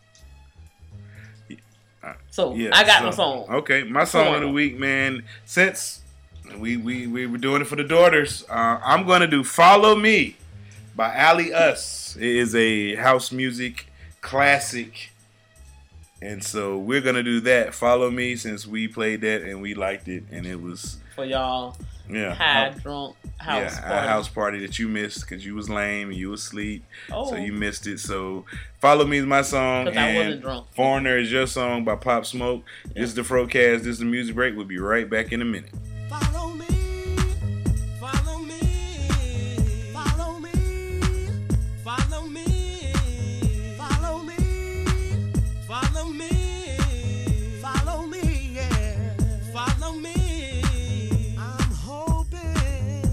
Speaker 7: So
Speaker 6: Yeah,
Speaker 7: I got
Speaker 6: so-
Speaker 7: my song.
Speaker 6: Okay, my song
Speaker 7: Come
Speaker 6: of the
Speaker 7: on.
Speaker 6: week, man. Since we we we were doing it for the daughters, uh, I'm gonna do "Follow Me" by Ali Us. It is a house music classic, and so we're gonna do that. "Follow Me" since we played that and we liked it, and it was
Speaker 7: For y'all
Speaker 6: yeah
Speaker 7: high
Speaker 6: uh,
Speaker 7: drunk house
Speaker 6: yeah,
Speaker 7: party.
Speaker 6: a house party that you missed because you was lame and you was asleep,
Speaker 7: Oh.
Speaker 6: so you missed it. So "Follow Me" is my song,
Speaker 7: 'Cause I
Speaker 6: and
Speaker 7: wasn't drunk.
Speaker 6: "Foreigner" is your song by Pop Smoke. This is the Frocast. This is the music break. We'll be right back in a minute.
Speaker 12: Follow me, follow me, follow me, follow me, follow me, follow me, follow me, yeah, follow me. I'm hoping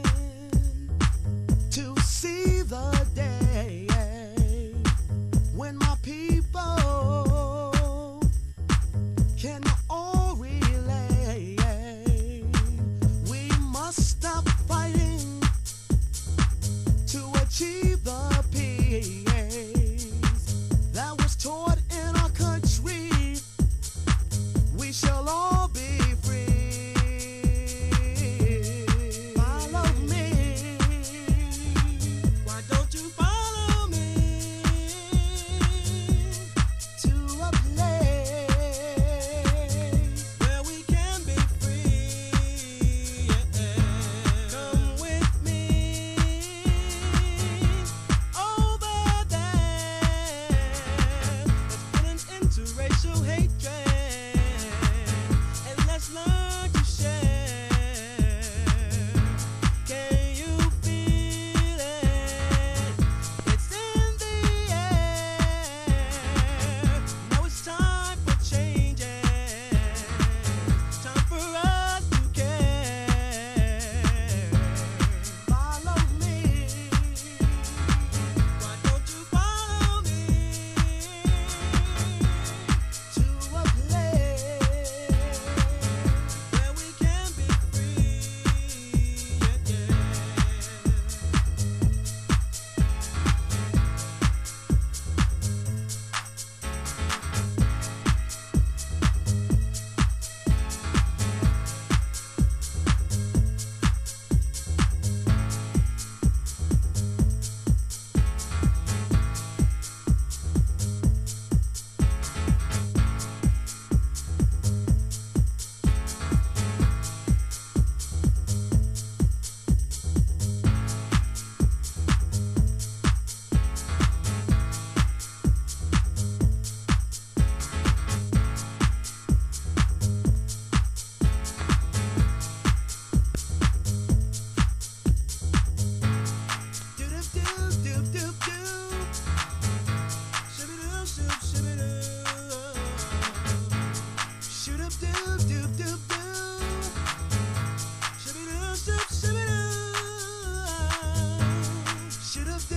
Speaker 12: to see the day when my people can all relate. We must stop fighting to achieve the peace that was taught in our country. We shall all be free. Follow me. Why don't you follow me to a place where we can be free? Come with me over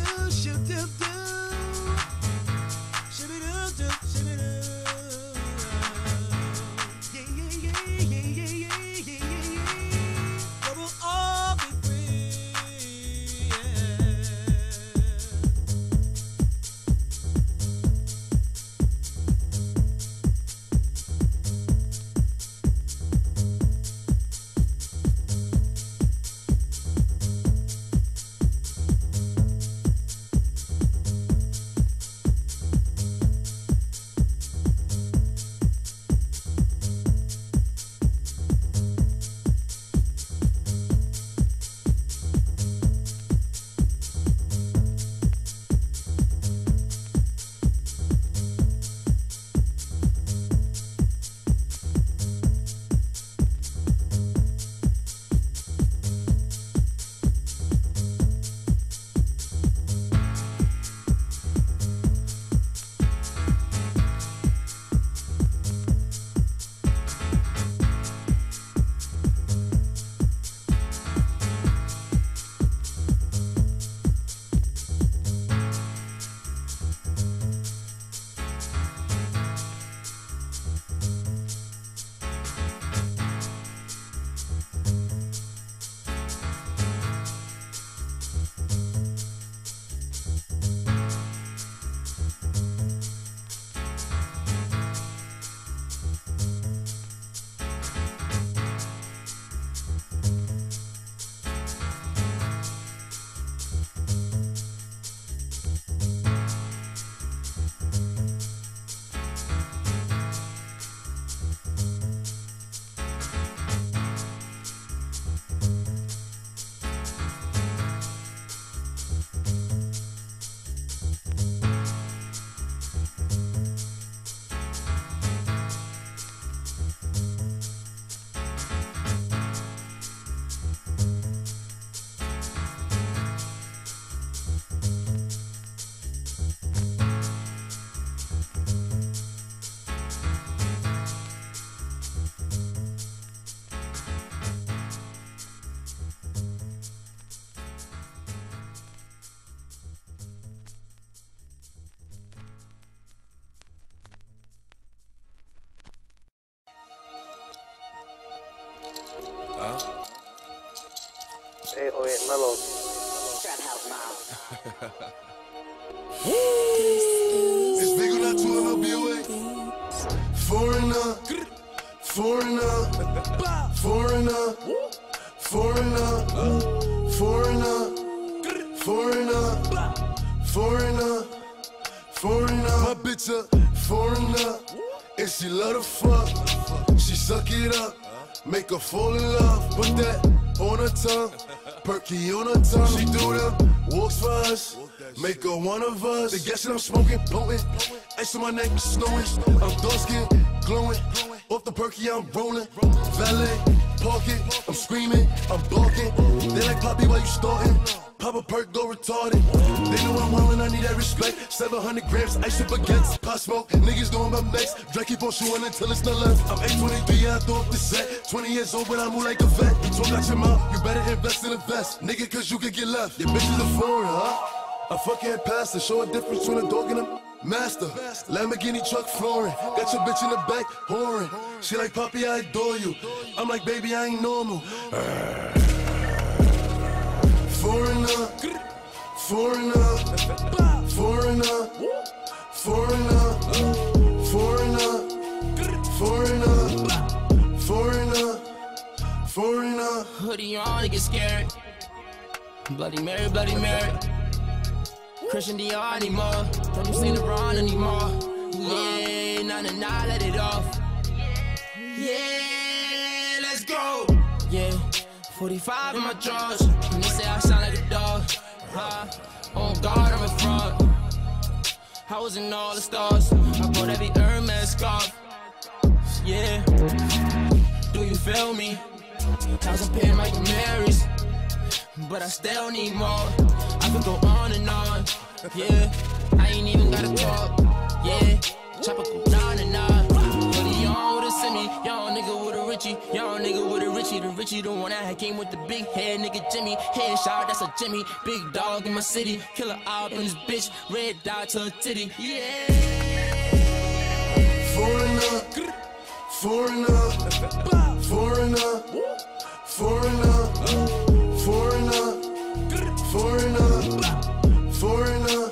Speaker 13: eight oh eight Mellow.
Speaker 14: Trap House Mom.
Speaker 15: It's big on that two L B O A. Foreigner, foreigner, foreigner, foreigner, foreigner, foreigner, foreigner, foreigner. My bitch a foreigner, and she love to fuck. She suck it up, make her fall in love. Put that on her tongue, perky on her tongue. She do them walks for us, make her one of us. The gas that I'm smoking, blowing, ice on my neck, snowing. I'm dark skin, glowing. Off the perky, I'm rolling. Valet, park it, I'm screaming, I'm blocking. They like Poppy while you starting. Pop a perk, go retarded. They know I'm wildin', I need that respect. seven hundred grams, ice and baguettes. Pot smoke, niggas doing my next. Drake keep on shooting until it's not left. I'm eight twenty-three, yeah, I throw up the set. twenty years old, but I move like a vet. You talk out your mouth, you better invest in a vest. Nigga, cause you could get left. Your bitch is a foreigner, huh? I fucking pastor, show a difference between a dog and a master. Lamborghini truck flooring, got your bitch in the back, whoring. She like, Poppy, I adore you. I'm like, baby, I ain't normal. Foreigner, foreigner, foreigner, foreigner, foreigner, foreigner, foreigner, foreigner.
Speaker 16: Hoodie on, they get scared. Bloody Mary, Bloody Mary. Christian Dior anymore. Don't you see LeBron anymore. Yeah, nah, nah, nah, let it off. Yeah, let's go. Yeah, forty-five in my drawers. And they say I sound like a dog. Huh? On guard, I'm a fraud. I was in all the stars. I bought every Hermes scarf. Yeah, do you feel me? I was paying Michael Marys, but I still need more. I could go on and on. Yeah, I ain't even gotta talk. Yeah, chopper go down and on. But he on with a semi, young nigga with a Richie, young nigga with a Richie. Richie the Richie, the one that came with the big head, nigga Jimmy. Headshot, that's a Jimmy. Big dog in my city. Killer out in this bitch. Red dot to a titty. Yeah.
Speaker 15: Foreigner, foreigner, foreigner, foreigner, foreigner, foreigner, foreigner,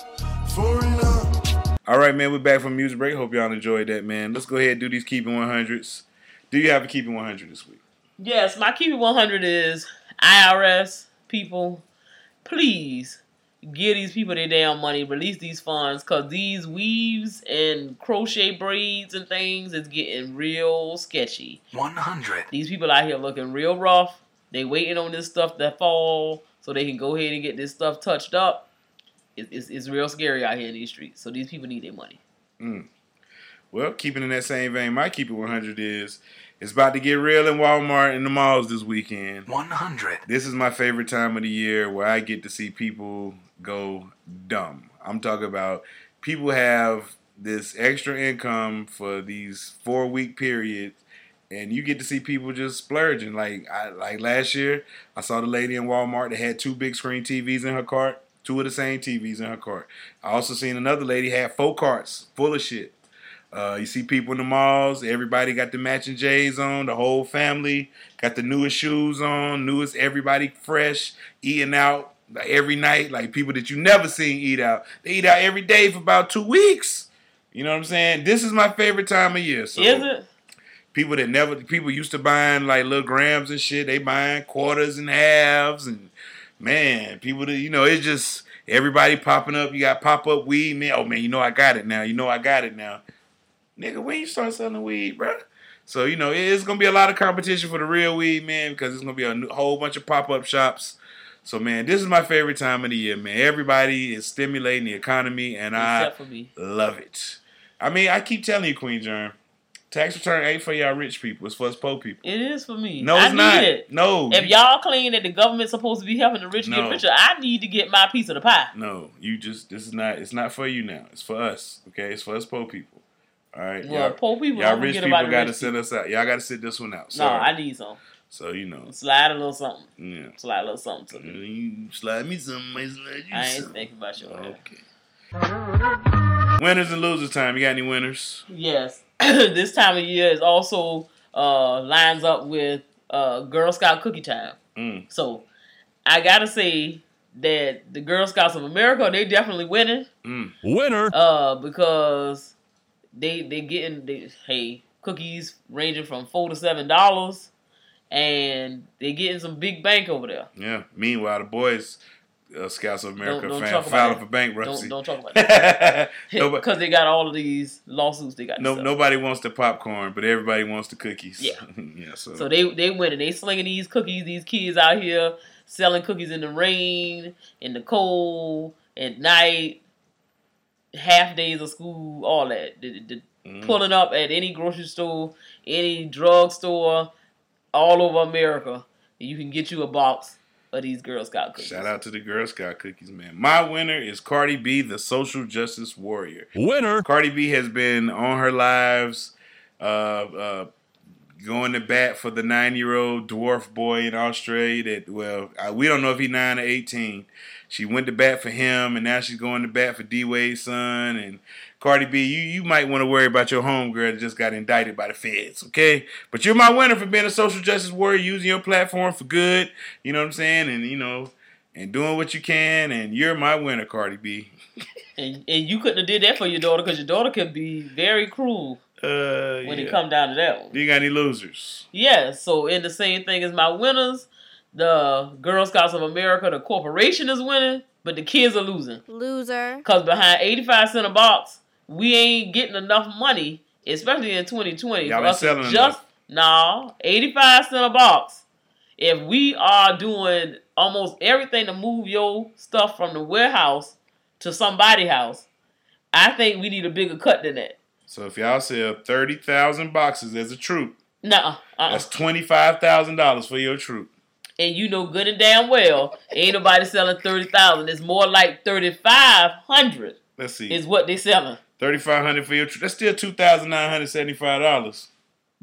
Speaker 15: foreigner.
Speaker 6: All right, man, we're back from music break. Hope y'all enjoyed that, man. Let's go ahead and do these Keeping one hundreds. Do you have a Keeping one hundred this week?
Speaker 7: Yes, my Keeping one hundred is I R S people. Please give these people their damn money. Release these funds because these weaves and crochet braids and things is getting real sketchy.
Speaker 17: one hundred.
Speaker 7: These people out here looking real rough. They waiting on this stuff to fall so they can go ahead and get this stuff touched up. It, it's, it's real scary out here in these streets. So these people need their money.
Speaker 6: Mm. Well, keeping in that same vein, my Keeping one hundred is it's about to get real in Walmart and the malls this weekend.
Speaker 17: one hundred.
Speaker 6: This is my favorite time of the year where I get to see people go dumb. I'm talking about people have this extra income for these four week periods, and you get to see people just splurging. Like I, like last year, I saw the lady in Walmart that had two big screen T Vs in her cart, two of the same T Vs in her cart. I also seen another lady had four carts full of shit. Uh, you see people in the malls, everybody got the matching J's on, the whole family got the newest shoes on, newest, everybody fresh, eating out like, every night, like people that you never seen eat out. They eat out every day for about two weeks. You know what I'm saying? This is my favorite time of year. So
Speaker 7: is it?
Speaker 6: People that never, people used to buying like little grams and shit, they buying quarters and halves, and man, people that, you know, it's just everybody popping up. You got pop-up weed, man. Oh man, you know I got it now. You know I got it now. Nigga, when you start selling weed, bro? So, you know, it's going to be a lot of competition for the real weed, man, because it's going to be a new, whole bunch of pop-up shops. So, man, this is my favorite time of the year, man. Everybody is stimulating the economy, and
Speaker 7: Except
Speaker 6: I
Speaker 7: for me.
Speaker 6: love it. I mean, I keep telling you, Queen Germ, tax return ain't for y'all rich people. It's for us poor people.
Speaker 7: It is for me.
Speaker 6: No,
Speaker 7: I
Speaker 6: it's
Speaker 7: need
Speaker 6: not.
Speaker 7: it.
Speaker 6: No.
Speaker 7: If y'all claim that the government's supposed to be helping the rich
Speaker 6: No.
Speaker 7: get richer, I need to get my piece of the pie.
Speaker 6: No, you just, this is not, it's not for you now. It's for us, okay? It's for us poor people. All right,
Speaker 7: Well, poor people
Speaker 6: y'all
Speaker 7: don't
Speaker 6: rich
Speaker 7: forget
Speaker 6: people
Speaker 7: about the
Speaker 6: got to
Speaker 7: rich
Speaker 6: sit us out. Y'all got to sit this one out.
Speaker 7: No,
Speaker 6: Sorry.
Speaker 7: I need some.
Speaker 6: So, you know.
Speaker 7: Slide a little something.
Speaker 6: Yeah.
Speaker 7: Slide a little something to me.
Speaker 6: You slide me something, I slide you
Speaker 7: I ain't
Speaker 6: something.
Speaker 7: thinking about your
Speaker 6: Okay. Winners and losers time. You got any winners?
Speaker 7: Yes. This time of year is also uh, lines up with uh, Girl Scout cookie time.
Speaker 6: Mm.
Speaker 7: So, I got to say that the Girl Scouts of America, they definitely winning.
Speaker 6: Mm.
Speaker 18: Winner.
Speaker 7: Uh, because they they getting they, hey cookies ranging from four to seven dollars, and they getting some big bank over there.
Speaker 6: Yeah. Meanwhile, the boys, uh, Scouts of America,
Speaker 7: Don't- don't
Speaker 6: fan,
Speaker 7: talk about
Speaker 6: filing
Speaker 7: that.
Speaker 6: for bankruptcy.
Speaker 7: Don't, don't talk about that
Speaker 6: Nobody,
Speaker 7: because they got all of these lawsuits they got. to
Speaker 6: no,
Speaker 7: sell.
Speaker 6: nobody wants the popcorn, but everybody wants the cookies.
Speaker 7: Yeah.
Speaker 6: yeah. So,
Speaker 7: So they they winning. They slinging these cookies. These kids out here selling cookies in the rain, in the cold, at night, half days of school, all that. The, the,
Speaker 6: Mm.
Speaker 7: Pulling up at any grocery store, any drug store, all over America, and you can get you a box of these Girl Scout cookies.
Speaker 6: shout out to the Girl Scout cookies, man. My winner is Cardi B, the social justice warrior.
Speaker 18: Winner.
Speaker 6: Cardi B has been on her lives, uh, uh, going to bat for the nine-year-old dwarf boy in Australia. That well, I, we don't know if he's nine or eighteen. She went to bat for him, and now she's going to bat for D Wade's son. And Cardi B, you, you might want to worry about your homegirl that just got indicted by the feds, okay? But you're my winner for being a social justice warrior, using your platform for good. You know what I'm saying? And you know, and doing what you can. And you're my winner, Cardi B.
Speaker 7: And and you couldn't have did that for your daughter because your daughter could be very cruel
Speaker 6: Uh,
Speaker 7: when
Speaker 6: yeah.
Speaker 7: it come down to that one.
Speaker 6: You got any losers?
Speaker 7: Yes, so in the same thing as my winners, the Girl Scouts of America, the corporation is winning, but the kids are losing.
Speaker 19: Loser.
Speaker 7: Because behind eighty-five cents a box, we ain't getting enough money, especially in twenty twenty.
Speaker 6: Y'all
Speaker 7: for
Speaker 6: ain't
Speaker 7: us to
Speaker 6: selling
Speaker 7: just no eighty-five cents a box. If we are doing almost everything to move your stuff from the warehouse to somebody's house, I think we need a bigger cut than that.
Speaker 6: So if y'all sell thirty thousand boxes as a troop,
Speaker 7: No, uh-uh.
Speaker 6: that's twenty-five thousand dollars for your troop.
Speaker 7: And you know good and damn well, ain't nobody selling thirty thousand. It's more like thirty-five hundred
Speaker 6: Let's see.
Speaker 7: is what they selling.
Speaker 6: thirty-five hundred dollars for your troop. That's still two thousand nine hundred seventy-five dollars.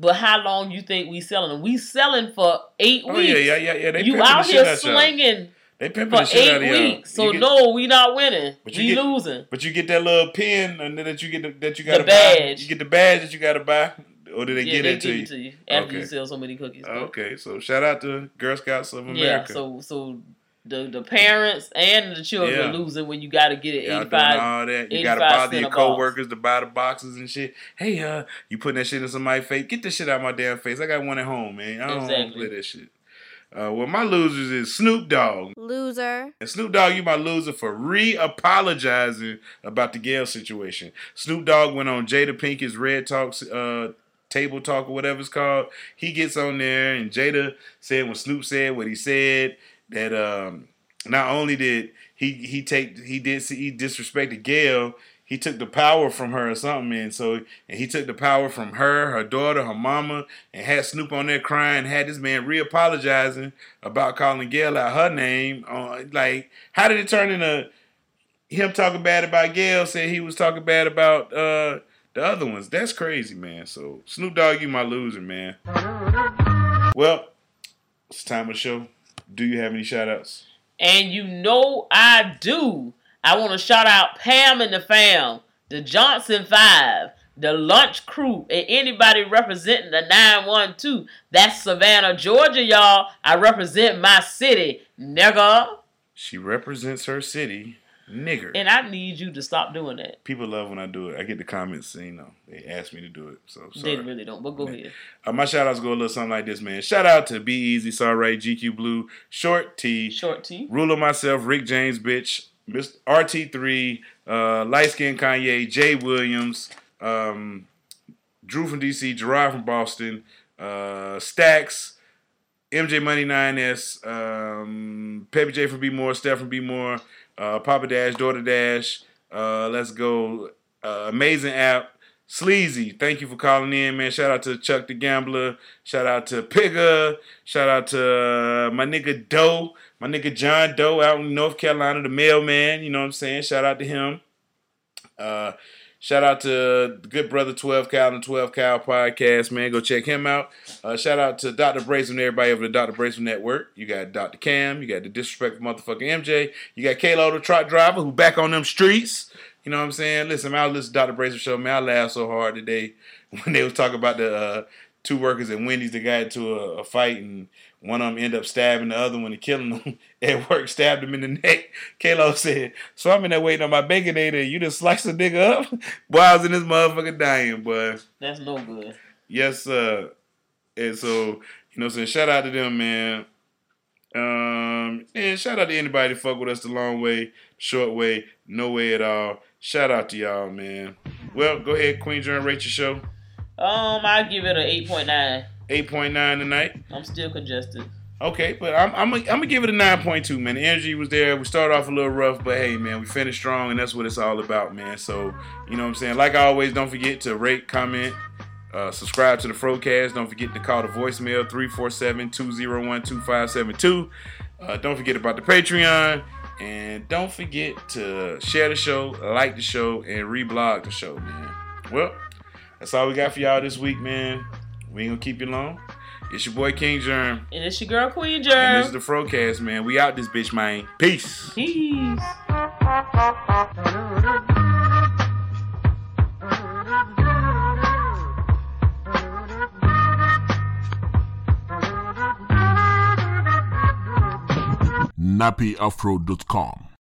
Speaker 7: But how long you think we selling them? We selling for eight
Speaker 6: Oh,
Speaker 7: weeks.
Speaker 6: yeah, yeah, yeah, yeah. They
Speaker 7: you
Speaker 6: pimping
Speaker 7: out
Speaker 6: the
Speaker 7: here
Speaker 6: shit out y'all.
Speaker 7: slinging
Speaker 6: They pimping
Speaker 7: for
Speaker 6: the shit out
Speaker 7: eight
Speaker 6: of y'all.
Speaker 7: weeks. So
Speaker 6: You get-
Speaker 7: no, we not winning.
Speaker 6: But you
Speaker 7: We
Speaker 6: get-
Speaker 7: losing.
Speaker 6: But you get that little pin and then that you get the, that you got to
Speaker 7: The
Speaker 6: buy.
Speaker 7: badge.
Speaker 6: You get the badge that you got to buy, or do they
Speaker 7: Yeah,
Speaker 6: get
Speaker 7: they
Speaker 6: it to
Speaker 7: give
Speaker 6: you?
Speaker 7: it to you after
Speaker 6: Okay.
Speaker 7: you sell so many cookies. but-
Speaker 6: Okay, so shout out to Girl Scouts of
Speaker 7: Yeah,
Speaker 6: America.
Speaker 7: so so the the parents and the children
Speaker 6: Yeah.
Speaker 7: are losing when you got to get it
Speaker 6: Y'all doing
Speaker 7: eighty-five.
Speaker 6: all that. You
Speaker 7: eighty-five
Speaker 6: gotta bother
Speaker 7: cent
Speaker 6: your
Speaker 7: a box.
Speaker 6: coworkers to buy the boxes and shit. Hey, uh, you putting that shit in somebody's face? Get this shit out of my damn face. I got one at home, man. I don't want to
Speaker 7: Exactly.
Speaker 6: play that shit. Uh, well, my losers is Snoop Dogg.
Speaker 17: Loser.
Speaker 6: And Snoop Dogg, you my loser for re-apologizing about the Gayle situation. Snoop Dogg went on Jada Pinkett's Red Talks, uh, Table Talk or whatever it's called. He gets on there and Jada said when Snoop said what he said that um, not only did he he take he did he disrespected Gayle, he took the power from her or something, and so and he took the power from her, her daughter, her mama, and had Snoop on there crying, had this man re-apologizing about calling Gayle out her name. Uh, like, how did it turn into him talking bad about Gayle? Said he was talking bad about uh, the other ones. That's crazy, man. So Snoop Dogg, you my loser, man. Well, it's time of the show. Do you have any shout outs?
Speaker 7: And you know I do. I want to shout out Pam and the fam, the Johnson Five, the Lunch Crew, and anybody representing the nine one two. That's Savannah, Georgia, y'all. I represent my city, nigga.
Speaker 6: She represents her city, nigger.
Speaker 7: And I need you to stop doing that.
Speaker 6: People love when I do it. I get the comments, you know, they ask me to do it. So sorry.
Speaker 7: They really don't, but go ahead.
Speaker 6: Uh, my shout outs go a little something like this, man. Shout out to Be Easy, Sorry Right, G Q Blue, Short T,
Speaker 7: Short T,
Speaker 6: Ruler Myself, Rick James, bitch, Mister R T three, uh, Light Skin Kanye, Jay Williams, um, Drew from D C, Gerard from Boston, uh, Stacks, M J Money nine S, um, Peppy J from B More, Steph from B More, uh, Papa Dash, Daughter Dash, uh, let's go, uh, Amazing App, Sleazy, thank you for calling in, man. Shout out to Chuck the Gambler. Shout out to Pigga. Shout out to uh, my nigga Doe. My nigga John Doe out in North Carolina, the mailman. You know what I'm saying? Shout out to him. Uh, shout out to the good brother twelve Cal and twelve Cal podcast, man. Go check him out. Uh, shout out to Doctor Braceman and everybody over the Doctor Braceman Network. You got Doctor Cam. You got the disrespectful motherfucking M J. You got Kalo the truck driver who back on them streets. You know what I'm saying? Listen, man, I listened to Doctor Braceman show, man. I laughed so hard today when they was talking about the uh, two workers at Wendy's that got into a, a fight and one of them ended up stabbing the other one and killing them at work, stabbed him in the neck. Kalo said, so I'm in there waiting on my Baconator. You just sliced the nigga up? Boy, I was in this motherfucker dying, boy.
Speaker 7: That's no good.
Speaker 6: Yes, uh, and so, you know what I'm saying? Shout out to them, man. Um, and shout out to anybody that fuck with us the long way, short way, no way at all. Shout out to y'all, man. Well, go ahead, Queen Germ, rate your show.
Speaker 7: Um, I give it an eight point nine.
Speaker 6: eight point nine tonight.
Speaker 7: I'm still congested.
Speaker 6: Okay, but I'm I'm I'm gonna give it a nine point two, man. The energy was there. We started off a little rough, but hey, man, we finished strong, and that's what it's all about, man. So, you know what I'm saying? Like always, don't forget to rate, comment, uh, subscribe to the Frocast. Don't forget to call the voicemail three four seven, two oh one, two five seven two. Uh, don't forget about the Patreon. And don't forget to share the show, like the show, and reblog the show, man. Well, that's all we got for y'all this week, man. We ain't gonna keep you long. It's your boy King Germ.
Speaker 7: And it's your girl Queen Germ.
Speaker 6: And this is the Frocast, man. We out this bitch, man. Peace.
Speaker 7: Peace.
Speaker 18: nappy afro dot com